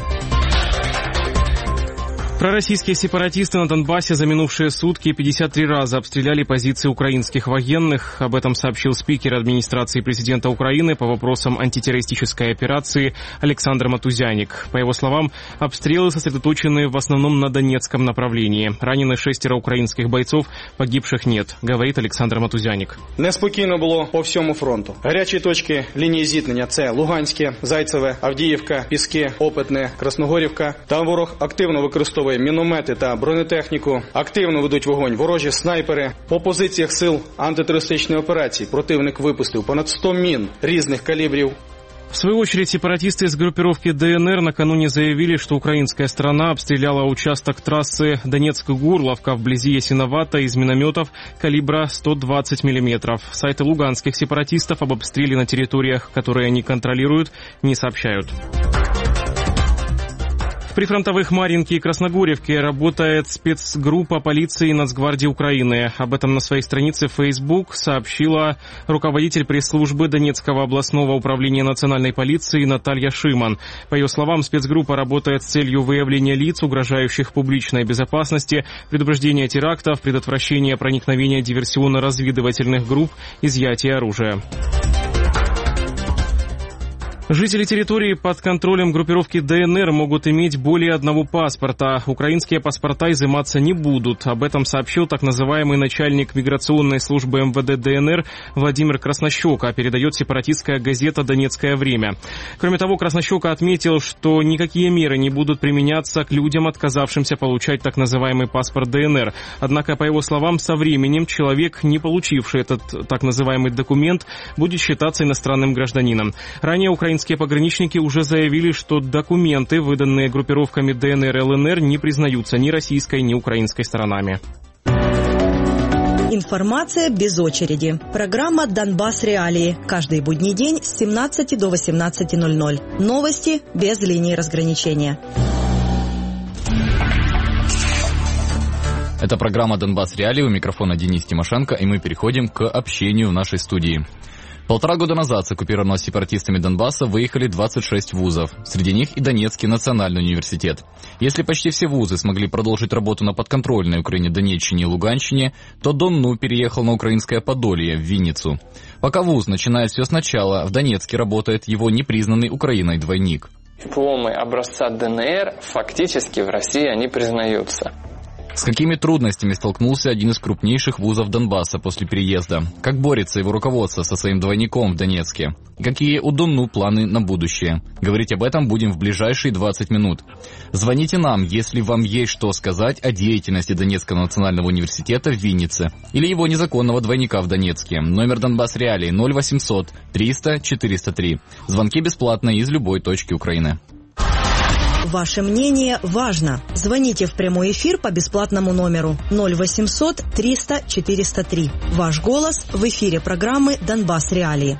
Пророссийские сепаратисты на Донбассе за минувшие сутки пятьдесят три раза обстреляли позиции украинских военных. Об этом сообщил спикер администрации президента Украины по вопросам антитеррористической операции Александр Матузяник. По его словам, обстрелы сосредоточены в основном на Донецком направлении. Ранены шестеро українських бойцов, погибших нет, говорит Олександр Матузяник. Неспокійно було по всьому фронту. Гарячі точки лінії зіткнення – це Луганське, Зайцеве, Авдіївка, Піски, Опитне, Красногорівка. Там ворог активно використовує міномети та бронетехніку, активно ведуть вогонь ворожі снайпери. По позиціях сил антитерористичної операції противник випустив понад сто мін різних калібрів. В свою очередь, сепаратисты из группировки ДНР накануне заявили, что украинская сторона обстреляла участок трассы Донецк-Гурловка вблизи Ясиновата из минометов калибра сто двадцать миллиметров. Сайты луганских сепаратистов об обстреле на территориях, которые они контролируют, не сообщают. В прифронтовых Марьинке и Красногоревке работает спецгруппа полиции и Нацгвардии Украины. Об этом на своей странице в Facebook сообщила руководитель пресс-службы Донецкого областного управления национальной полиции Наталья Шиман. По ее словам, спецгруппа работает с целью выявления лиц, угрожающих публичной безопасности, предупреждения терактов, предотвращения проникновения диверсионно-разведывательных групп, изъятия оружия. Жители территории под контролем группировки ДНР могут иметь более одного паспорта. Украинские паспорта изыматься не будут. Об этом сообщил так называемый начальник миграционной службы МВД ДНР Владимир Краснощека, передает сепаратистская газета «Донецкое время». Кроме того, Краснощека отметил, что никакие меры не будут применяться к людям, отказавшимся получать так называемый паспорт ДНР. Однако, по его словам, со временем человек, не получивший этот так называемый документ, будет считаться иностранным гражданином. Ранее украинские Украинские пограничники уже заявили, что документы, выданные группировками ДНР и ЛНР, не признаются ни российской, ни украинской сторонами. Информация без очереди. Программа «Донбасс Реалии». Каждый будний день с семнадцати до восемнадцати ноль-ноль. Новости без линии разграничения. Это программа «Донбасс Реалии». У микрофона Денис Тимошенко, и мы переходим к общению в нашей студии. Полтора года назад с оккупированного сепаратистами Донбасса выехали двадцать шесть вузов. Среди них и Донецкий национальный университет. Если почти все вузы смогли продолжить работу на подконтрольной Украине Донеччине и Луганщине, то ДонНУ переехал на украинское Подолье, в Винницу. Пока вуз начинает все сначала, в Донецке работает его непризнанный Украиной двойник. Дипломы образца ДНР фактически в России они признаются. С какими трудностями столкнулся один из крупнейших вузов Донбасса после переезда? Как борется его руководство со своим двойником в Донецке? И какие у ДонНУ планы на будущее? Говорить об этом будем в ближайшие двадцать минут. Звоните нам, если вам есть что сказать о деятельности Донецкого национального университета в Виннице или его незаконного двойника в Донецке. Номер Донбасс Реалии ноль восемьсот триста четыреста три. Звонки бесплатные из любой точки Украины. Ваше мнение важно. Звоните в прямой эфир по бесплатному номеру ноль восемьсот триста четыреста три. Ваш голос в эфире программы «Донбасс Реалии».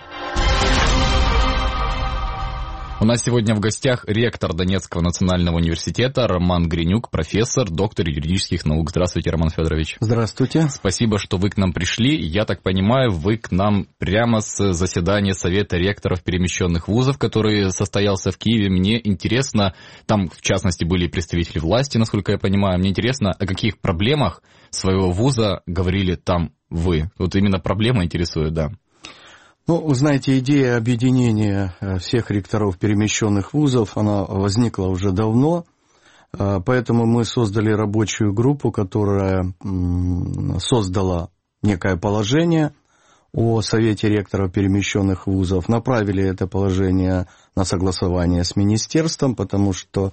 У нас сегодня в гостях ректор Донецкого национального университета Роман Гринюк, профессор, доктор юридических наук. Здравствуйте, Роман Федорович. Здравствуйте. Спасибо, что вы к нам пришли. Я так понимаю, вы к нам прямо с заседания Совета ректоров перемещенных вузов, который состоялся в Киеве. Мне интересно, там в частности были представители власти, насколько я понимаю, мне интересно, о каких проблемах своего вуза говорили там вы. Вот именно проблема интересует, да. Ну, вы знаете, идея объединения всех ректоров перемещенных вузов, она возникла уже давно, поэтому мы создали рабочую группу, которая создала некое положение о Совете ректоров перемещенных вузов, направили это положение на согласование с министерством, потому что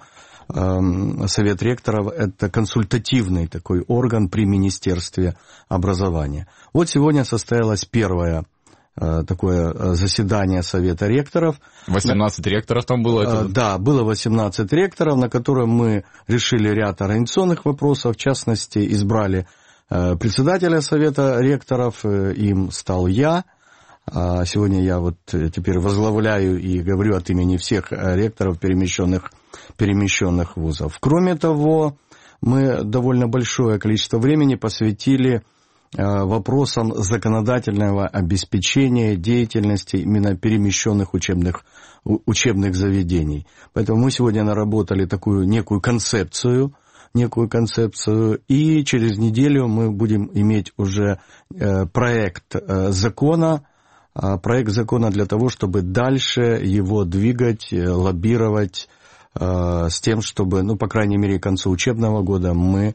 Совет ректоров – это консультативный такой орган при Министерстве образования. Вот сегодня состоялось первое такое заседание Совета ректоров. восемнадцать ректоров там было? Это... Да, было восемнадцать ректоров, на котором мы решили ряд организационных вопросов. В частности, избрали председателя Совета ректоров, им стал я. Сегодня я вот теперь возглавляю и говорю от имени всех ректоров перемещенных, перемещенных вузов. Кроме того, мы довольно большое количество времени посвятили вопросам законодательного обеспечения деятельности именно перемещенных учебных, учебных заведений. Поэтому мы сегодня наработали такую некую концепцию, некую концепцию, и через неделю мы будем иметь уже проект закона, проект закона для того, чтобы дальше его двигать, лоббировать с тем, чтобы, ну, по крайней мере, к концу учебного года мы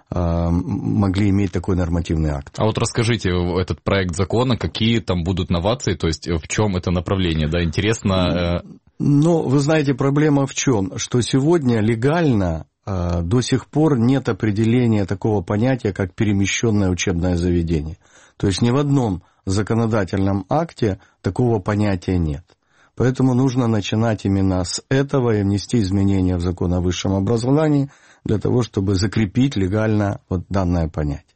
могли иметь такой нормативный акт. А вот расскажите, этот проект закона, какие там будут новации, то есть в чем это направление, да, интересно? Ну, вы знаете, проблема в чем? Что сегодня легально до сих пор нет определения такого понятия, как перемещенное учебное заведение. То есть ни в одном законодательном акте такого понятия нет. Поэтому нужно начинать именно с этого и внести изменения в закон о высшем образовании для того, чтобы закрепить легально вот данное понятие.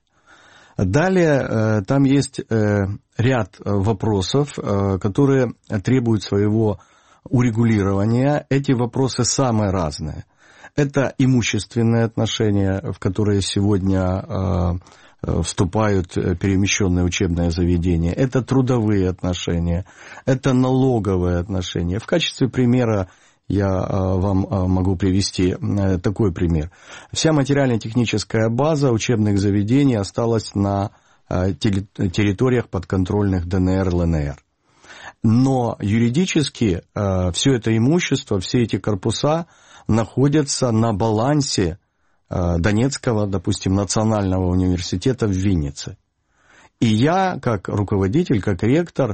Далее там есть ряд вопросов, которые требуют своего урегулирования. Эти вопросы самые разные. Это имущественные отношения, в которые сегодня вступают перемещенные учебные заведения. Это трудовые отношения, это налоговые отношения. В качестве примера я вам могу привести такой пример. Вся материально-техническая база учебных заведений осталась на территориях подконтрольных ДНР, ЛНР. Но юридически все это имущество, все эти корпуса находятся на балансе Донецкого, допустим, национального университета в Виннице. И я, как руководитель, как ректор,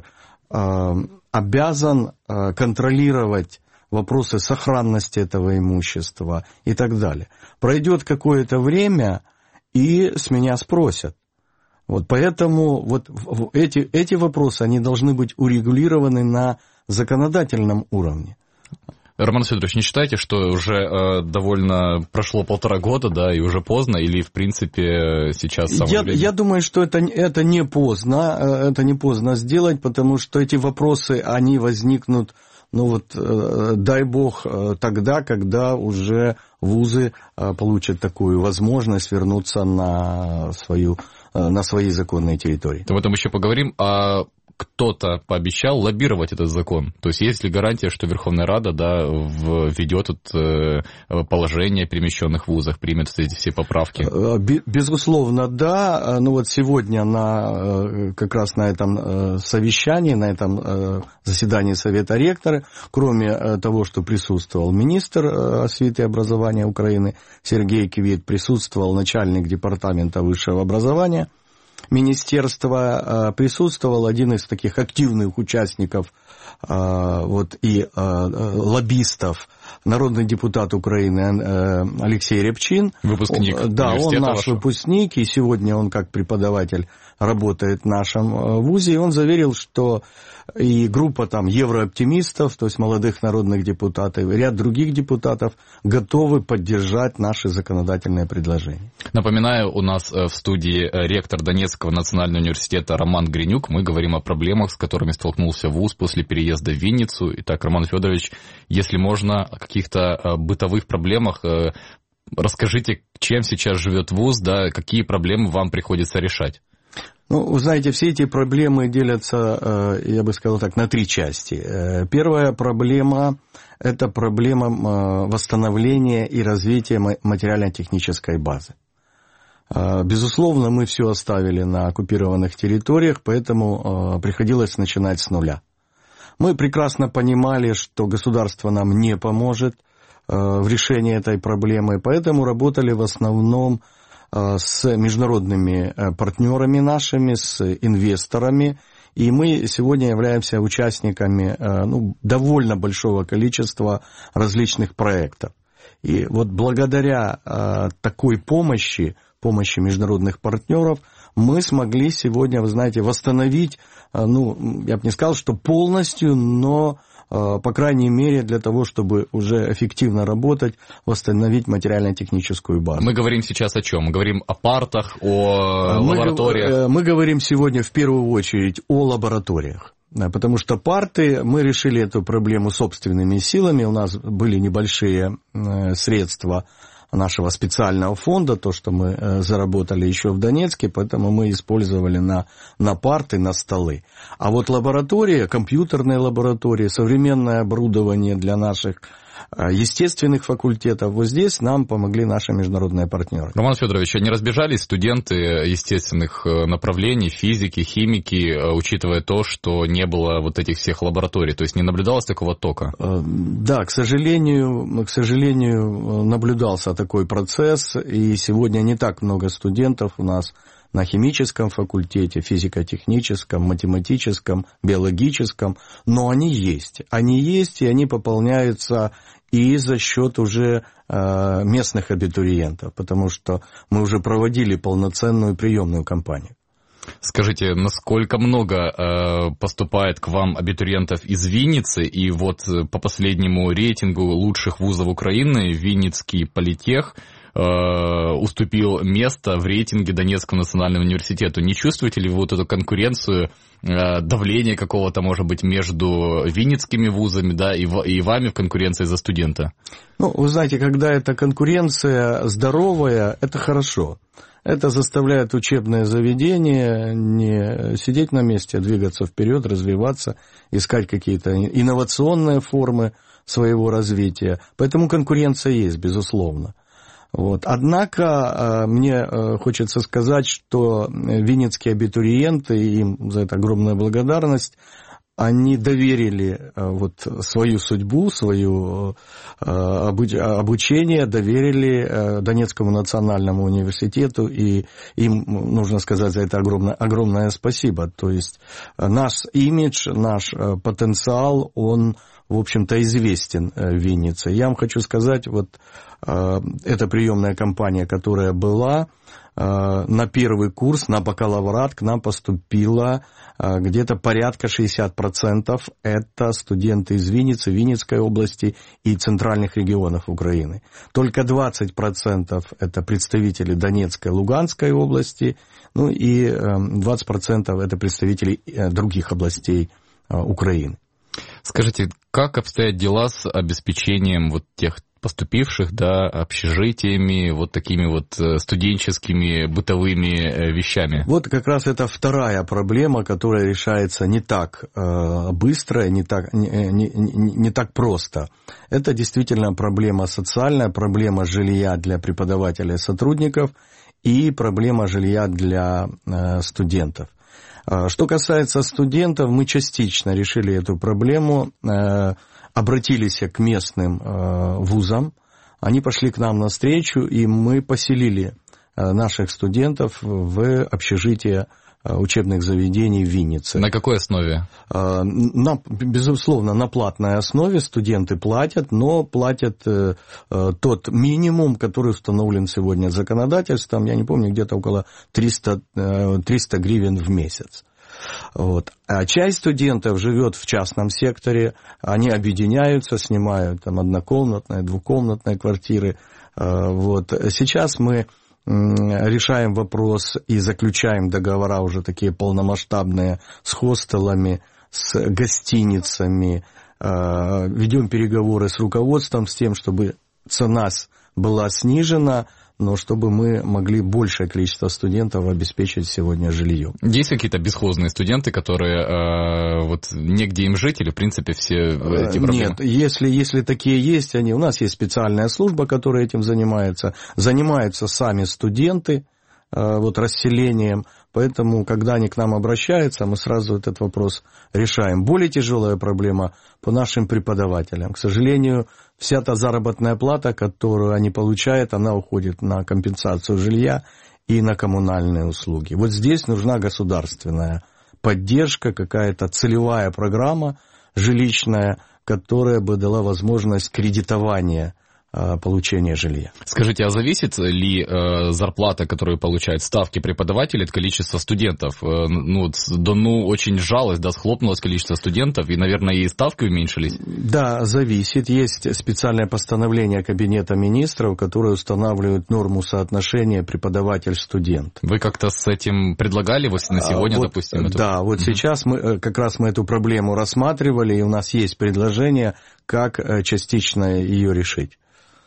обязан контролировать вопросы сохранности этого имущества и так далее. Пройдет какое-то время, и с меня спросят. Вот поэтому вот эти, эти вопросы, они должны быть урегулированы на законодательном уровне. Роман Федорович, не считаете, что уже э, довольно прошло полтора года, да, и уже поздно, или, в принципе, сейчас самое я, время? Я думаю, что это, это не поздно, это не поздно сделать, потому что эти вопросы, они возникнут, ну вот, э, дай бог, тогда, когда уже вузы э, получат такую возможность вернуться на, свою, э, на свои законные территории. Об этом еще поговорим. А кто-то пообещал лоббировать этот закон. То есть есть ли гарантия, что Верховная Рада, да, введет это положение о перемещенных вузах, примет эти все поправки? Безусловно, да. Ну вот сегодня на, как раз на этом совещании, на этом заседании Совета ректоров, кроме того, что присутствовал министр освиты и образования Украины Сергей Квит, присутствовал начальник департамента высшего образования министерства, присутствовал один из таких активных участников вот, и лоббистов, народный депутат Украины Алексей Рябчин. Выпускник. Да, он наш вашего. выпускник, и сегодня он как преподаватель работает в нашем вузе, и он заверил, что и группа там еврооптимистов, то есть молодых народных депутатов, и ряд других депутатов готовы поддержать наши законодательные предложения. Напоминаю, у нас в студии ректор Донецкого национального университета Роман Гринюк. Мы говорим о проблемах, с которыми столкнулся вуз после переезда в Винницу. Итак, Роман Федорович, если можно, о каких-то бытовых проблемах расскажите, чем сейчас живет вуз, да, какие проблемы вам приходится решать? Ну, вы знаете, все эти проблемы делятся, я бы сказал так, на три части. Первая проблема – это проблема восстановления и развития материально-технической базы. Безусловно, мы все оставили на оккупированных территориях, поэтому приходилось начинать с нуля. Мы прекрасно понимали, что государство нам не поможет в решении этой проблемы, поэтому работали в основном с международными партнерами нашими, с инвесторами, и мы сегодня являемся участниками ну, довольно большого количества различных проектов. И вот благодаря такой помощи, помощи международных партнеров, мы смогли сегодня, вы знаете, восстановить, ну, я бы не сказал, что полностью, но, по крайней мере, для того, чтобы уже эффективно работать, восстановить материально-техническую базу. Мы говорим сейчас о чем? Мы говорим о партах, о мы, лабораториях? Мы говорим сегодня в первую очередь о лабораториях. Потому что парты, мы решили эту проблему собственными силами, у нас были небольшие средства нашего специального фонда, то, что мы заработали еще в Донецке, поэтому мы использовали на, на парты, на столы. А вот лаборатория, компьютерные лаборатории, современное оборудование для наших естественных факультетов, вот здесь нам помогли наши международные партнеры. Роман Федорович, не разбежались студенты естественных направлений, физики, химики, учитывая то, что не было вот этих всех лабораторий, то есть не наблюдалось такого тока? Да, к сожалению, к сожалению, наблюдался такой процесс, и сегодня не так много студентов у нас на химическом факультете, физико-техническом, математическом, биологическом, но они есть. Они есть, и они пополняются и за счет уже э, местных абитуриентов, потому что мы уже проводили полноценную приемную кампанию. Скажите, насколько много э, поступает к вам абитуриентов из Винницы, и вот по последнему рейтингу лучших вузов Украины Винницкий политех уступил место в рейтинге Донецкому национальному университету. Не чувствуете ли вы вот эту конкуренцию, давление какого-то, может быть, между винницкими вузами, да, и, и вами в конкуренции за студента? Ну, вы знаете, когда эта конкуренция здоровая, это хорошо. Это заставляет учебное заведение не сидеть на месте, а двигаться вперед, развиваться, искать какие-то инновационные формы своего развития. Поэтому конкуренция есть, безусловно. Вот. Однако мне хочется сказать, что винницкие абитуриенты, им за это огромная благодарность, они доверили вот свою судьбу, свое обучение, доверили Донецкому национальному университету, и им нужно сказать за это огромное, огромное спасибо. То есть наш имидж, наш потенциал, он, в общем-то, известен в Виннице. Я вам хочу сказать, вот эта приемная кампания, которая была, на первый курс, на бакалаврат к нам поступило где-то порядка шестьдесят процентов. Это студенты из Винницы, Винницкой области и центральных регионов Украины. Только двадцать процентов это представители Донецкой, Луганской области, ну и двадцать процентов это представители других областей Украины. Скажите, как обстоят дела с обеспечением вот тех поступивших, да, общежитиями, вот такими вот студенческими бытовыми вещами? Вот как раз это вторая проблема, которая решается не так э, быстро, не так, не, не, не так просто. Это действительно проблема социальная, проблема жилья для преподавателей и сотрудников и проблема жилья для э, студентов. Что касается студентов, мы частично решили эту проблему, обратились к местным вузам, они пошли к нам навстречу, и мы поселили наших студентов в общежитие учебных заведений в Виннице. На какой основе? На, безусловно, на платной основе студенты платят, но платят э, тот минимум, который установлен сегодня законодательством, я не помню, где-то около триста, триста гривен в месяц. Вот. А часть студентов живет в частном секторе, они объединяются, снимают там однокомнатные, двухкомнатные квартиры. Вот. Сейчас мы решаем вопрос и заключаем договора уже такие полномасштабные с хостелами, с гостиницами, ведем переговоры с руководством с тем, чтобы цена была снижена, но чтобы мы могли большее количество студентов обеспечить сегодня жильем. Есть какие-то бесхозные студенты, которые э, вот негде им жить, или в принципе все эти проблемы? Нет, если, если такие есть, они, у нас есть специальная служба, которая этим занимается, занимаются сами студенты, вот, расселением. Поэтому, когда они к нам обращаются, мы сразу этот вопрос решаем. Более тяжелая проблема по нашим преподавателям. К сожалению, вся та заработная плата, которую они получают, она уходит на компенсацию жилья и на коммунальные услуги. Вот здесь нужна государственная поддержка, какая-то целевая программа жилищная, которая бы дала возможность кредитования получения жилья. Скажите, а зависит ли э, зарплата, которую получают ставки преподавателей, от количества студентов? Э, ну, ДОНУ очень сжалось, да, схлопнулось количество студентов, и, наверное, и ставки уменьшились? Да, зависит. Есть специальное постановление Кабинета министров, которое устанавливает норму соотношения преподаватель-студент. Вы как-то с этим предлагали вот на сегодня, а, вот, допустим? Эту... Да, вот mm-hmm. сейчас мы как раз мы эту проблему рассматривали, и у нас есть предложение, как частично ее решить.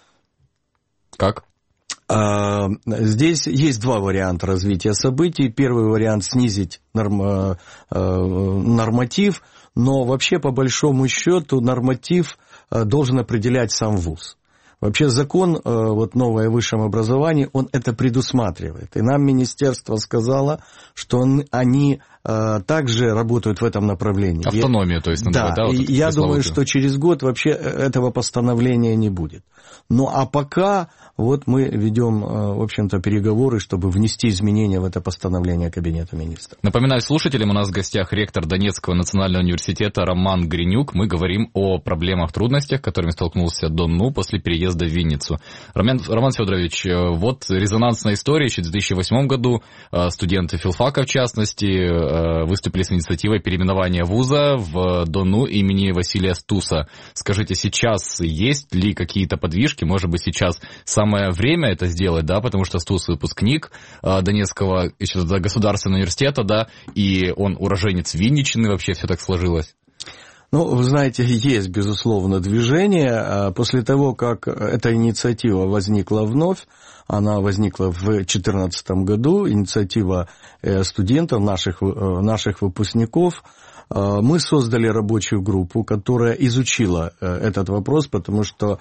Как? Здесь есть два варианта развития событий. Первый вариант – снизить норм, норматив, но вообще, по большому счету, норматив должен определять сам вуз. Вообще закон, вот новое о высшем образовании, он это предусматривает. И нам министерство сказало, что он, они э, также работают в этом направлении. Автономию, то есть, надо, да, да? Вот и я думаю, что через год вообще этого постановления не будет. Ну, а пока вот мы ведем, в общем-то, переговоры, чтобы внести изменения в это постановление Кабинета министров. Напоминаю слушателям, у нас в гостях ректор Донецкого национального университета Роман Гринюк. Мы говорим о проблемах, трудностях, с которыми столкнулся ДОНУ после переезда в Винницу. Роман, Роман Федорович, вот резонансная история. Еще в две тысячи восьмом году студенты филфака, в частности, выступили с инициативой переименования вуза в ДОНУ имени Василия Стуса. Скажите, сейчас есть ли какие-то подвижки? Может быть, сейчас самое время это сделать, да, потому что Стус выпускник Донецкого еще государственного университета, да, и он уроженец Винниччины, вообще все так сложилось. Ну, вы знаете, есть, безусловно, движение. После того, как эта инициатива возникла вновь, она возникла в две тысячи четырнадцатом году, инициатива студентов, наших, наших выпускников, мы создали рабочую группу, которая изучила этот вопрос, потому что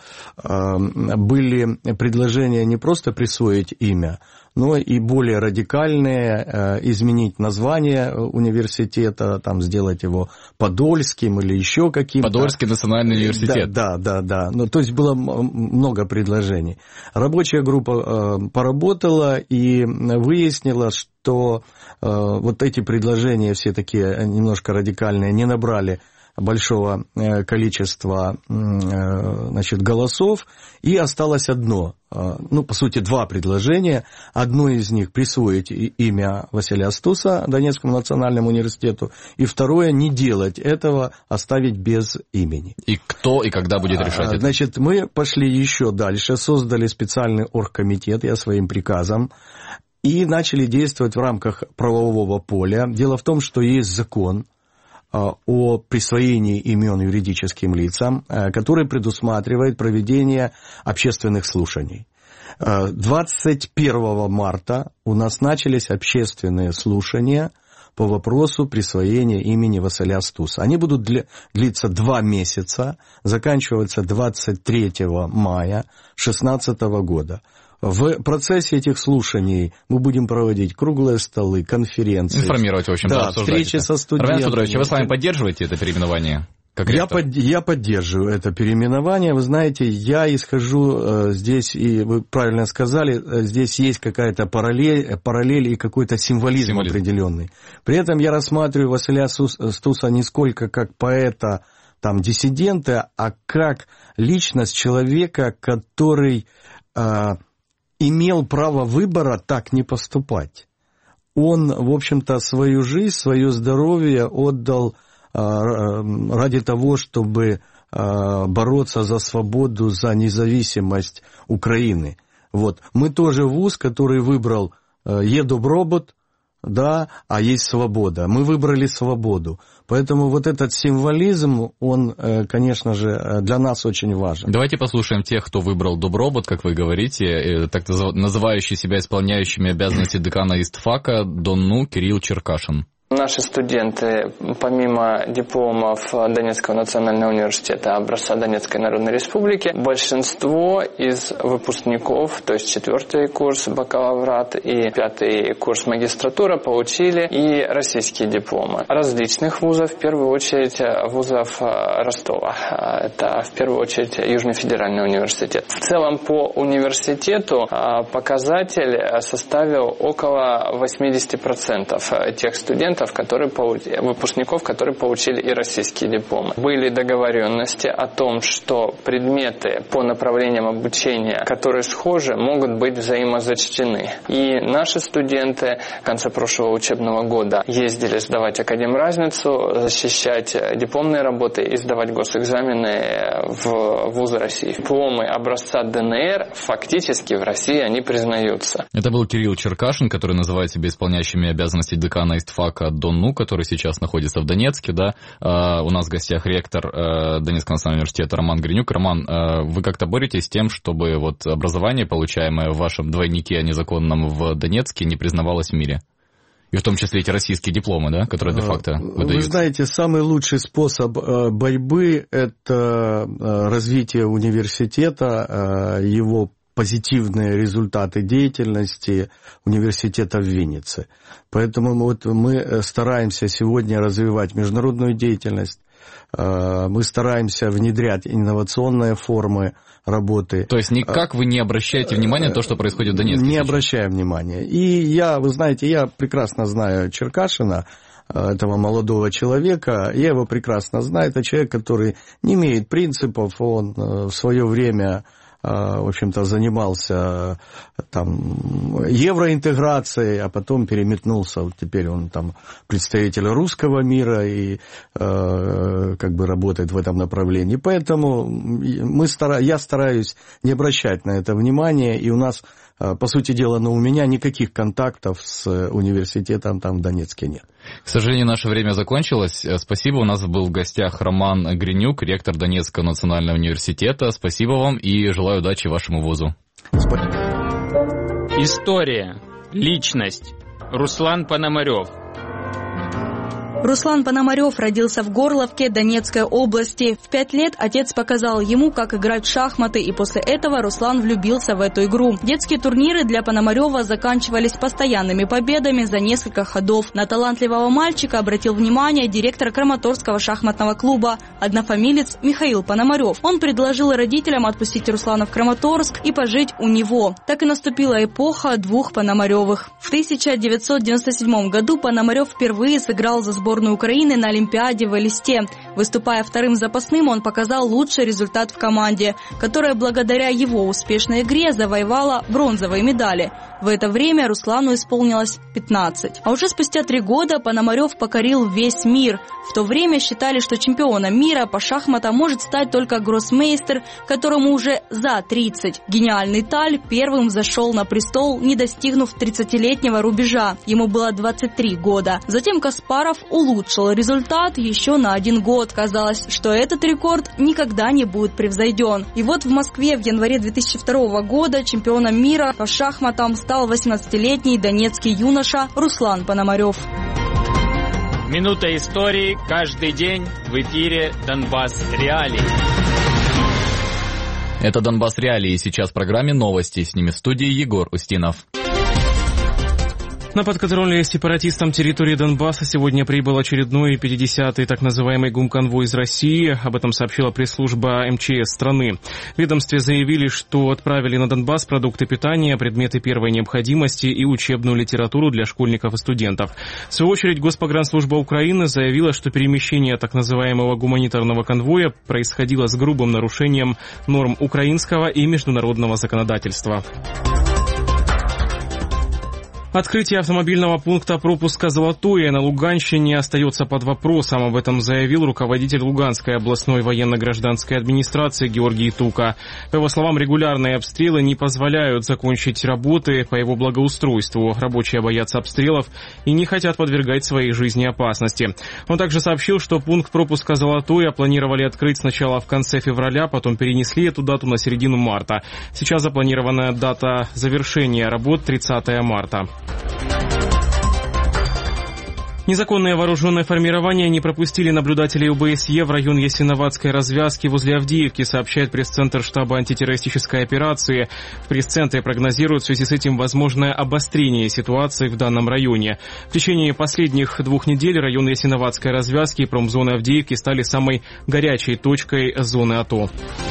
были предложения не просто присвоить имя, но и более радикальные, изменить название университета, там, сделать его Подольским или еще каким-то. Подольский национальный университет. Да, да, да. да. Ну, то есть было много предложений. Рабочая группа поработала и выяснила, что вот эти предложения, все такие немножко радикальные, не набрали большого количества, значит, голосов, и осталось одно, ну, по сути, два предложения. Одно из них присвоить имя Василия Стуса Донецкому национальному университету, и второе не делать этого, оставить без имени. И кто и когда будет решать это? Значит, мы пошли еще дальше, создали специальный оргкомитет, я своим приказом, и начали действовать в рамках правового поля. Дело в том, что есть закон о присвоении имен юридическим лицам, который предусматривает проведение общественных слушаний. двадцать первого марта у нас начались общественные слушания по вопросу присвоения имени Василия Стуса. Они будут для, длиться два месяца, заканчиваться двадцать третьего мая две тысячи шестнадцатого года. В процессе этих слушаний мы будем проводить круглые столы, конференции. Информировать, в общем, да, да встречи это. Со студентами. Роман Федорович, вы сами поддерживаете это переименование? Я, под, я поддерживаю это переименование. Вы знаете, я исхожу э, здесь, и вы правильно сказали, э, здесь есть какая-то параллель, параллель и какой-то символизм, символизм определенный. При этом я рассматриваю Василия Стуса не сколько как поэта, там, диссидента, а как личность человека, который э, имел право выбора так не поступать. Он, в общем-то, свою жизнь, свое здоровье отдал ради того, чтобы бороться за свободу, за независимость Украины. Вот. Мы тоже вуз, который выбрал Е-добробут, да, а есть свобода. Мы выбрали свободу. Поэтому вот этот символизм, он, конечно же, для нас очень важен. Давайте послушаем тех, кто выбрал добробут, как вы говорите, так называющий себя исполняющими обязанности декана ИСТФАКа ДОНУ Кирилл Черкашин. Наши студенты, помимо дипломов Донецкого национального университета образца Донецкой Народной Республики, большинство из выпускников, то есть четвертый курс бакалаврат и пятый курс магистратура, получили и российские дипломы различных вузов, в первую очередь вузов Ростова. Это в первую очередь Южный федеральный университет. В целом по университету показатель составил около восемьдесят процентов тех студентов, которые, выпускников, которые получили и российские дипломы. Были договоренности о том, что предметы по направлениям обучения, которые схожи, могут быть взаимозачтены. И наши студенты в конце прошлого учебного года ездили сдавать академразницу, защищать дипломные работы и сдавать госэкзамены в вузы России. Дипломы образца ДНР фактически в России они признаются. Это был Кирилл Черкашин, который называет себя исполняющими обязанности декана ИСТФАКа Донну, который сейчас находится в Донецке. Да? А, у нас в гостях ректор а, Донецкого национального университета Роман Гринюк. Роман, а, вы как-то боретесь с тем, чтобы вот образование, получаемое в вашем двойнике незаконном в Донецке, не признавалось в мире? И в том числе эти российские дипломы, да, которые де-факто выдаются? Вы знаете, самый лучший способ борьбы – это развитие университета, его позитивные результаты деятельности университета в Виннице. Поэтому вот мы стараемся сегодня развивать международную деятельность, мы стараемся внедрять инновационные формы работы. То есть никак вы не обращаете внимания на то, что происходит в Донецке? Не сейчас? обращаем внимания. И я, вы знаете, я прекрасно знаю Черкашина, этого молодого человека, я его прекрасно знаю. Это человек, который не имеет принципов, он в свое время в общем-то, занимался там евроинтеграцией, а потом переметнулся, вот теперь он там представитель русского мира и э, как бы работает в этом направлении. Поэтому мы стара... я стараюсь не обращать на это внимания, и у нас, по сути дела, ну, у меня никаких контактов с университетом там в Донецке нет. К сожалению, наше время закончилось. Спасибо. У нас был в гостях Роман Гринюк, ректор Донецкого национального университета. Спасибо вам и желаю удачи вашему вузу. История. Личность. Руслан Пономарев. Руслан Пономарев родился в Горловке Донецкой области. В пять лет отец показал ему, как играть в шахматы, и после этого Руслан влюбился в эту игру. Детские турниры для Пономарева заканчивались постоянными победами за несколько ходов. На талантливого мальчика обратил внимание директор Краматорского шахматного клуба, однофамилец Михаил Пономарев. Он предложил родителям отпустить Руслана в Краматорск и пожить у него. Так и наступила эпоха двух Пономаревых. В тысяча девятьсот девяносто седьмом году Пономарев впервые сыграл за сборную Украины на Олимпиаде в Элисте. Выступая вторым запасным, он показал лучший результат в команде, которая благодаря его успешной игре завоевала бронзовые медали. В это время Руслану исполнилось пятнадцать. А уже спустя три года Пономарев покорил весь мир. В то время считали, что чемпионом мира по шахматам может стать только гроссмейстер, которому уже за тридцать. Гениальный Таль первым взошел на престол, не достигнув тридцатилетнего рубежа. Ему было двадцать три года. Затем Каспаров улучшил результат еще на один год. Казалось, что этот рекорд никогда не будет превзойден. И вот в Москве в январе две тысячи второго года чемпионом мира по шахматам стал восемнадцатилетний донецкий юноша Руслан Пономарев. Минута истории каждый день в эфире «Донбасс Реалии». Это «Донбасс Реалии». Сейчас в программе новости. С ними в студии Егор Устинов. На подконтрольные сепаратистам территории Донбасса сегодня прибыл очередной пятидесятый так называемый гумконвой из России. Об этом сообщила пресс-служба эм че эс страны. В ведомстве заявили, что отправили на Донбасс продукты питания, предметы первой необходимости и учебную литературу для школьников и студентов. В свою очередь, Госпогранслужба Украины заявила, что перемещение так называемого гуманитарного конвоя происходило с грубым нарушением норм украинского и международного законодательства. Открытие автомобильного пункта пропуска «Золотое» на Луганщине остается под вопросом. Об этом заявил руководитель Луганской областной военно-гражданской администрации Георгий Тука. По его словам, регулярные обстрелы не позволяют закончить работы по его благоустройству. Рабочие боятся обстрелов и не хотят подвергать своей жизни опасности. Он также сообщил, что пункт пропуска «Золотое» планировали открыть сначала в конце февраля, потом перенесли эту дату на середину марта. Сейчас запланированная дата завершения работ тридцатое марта. Незаконное вооруженное формирование не пропустили наблюдатели ОБСЕ в район Ясиноватской развязки возле Авдеевки, сообщает пресс-центр штаба антитеррористической операции. В пресс-центре прогнозируют в связи с этим возможное обострение ситуации в данном районе. В течение последних двух недель район Ясиноватской развязки и промзоны Авдеевки стали самой горячей точкой зоны АТО.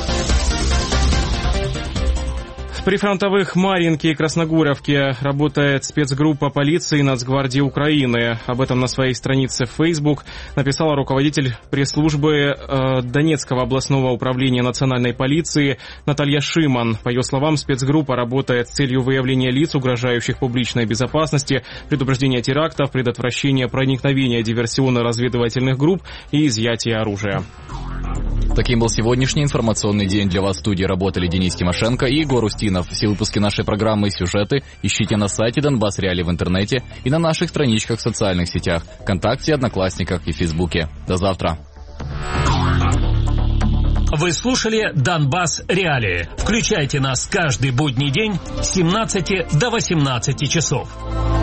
В прифронтовых Марьинке и Красногоровке работает спецгруппа полиции и Нацгвардии Украины. Об этом на своей странице в Facebook написала руководитель пресс-службы э, Донецкого областного управления национальной полиции Наталья Шиман. По ее словам, спецгруппа работает с целью выявления лиц, угрожающих публичной безопасности, предупреждения терактов, предотвращения проникновения диверсионно-разведывательных групп и изъятия оружия. Таким был сегодняшний информационный день. Для вас в студии работали Денис Тимошенко и Егор Устинов. Все выпуски нашей программы и сюжеты ищите на сайте Донбасс Реалии в интернете и на наших страничках в социальных сетях ВКонтакте, Одноклассниках и Фейсбуке. До завтра. Вы слушали Донбасс Реалии. Включайте нас каждый будний день с семнадцати до восемнадцати часов.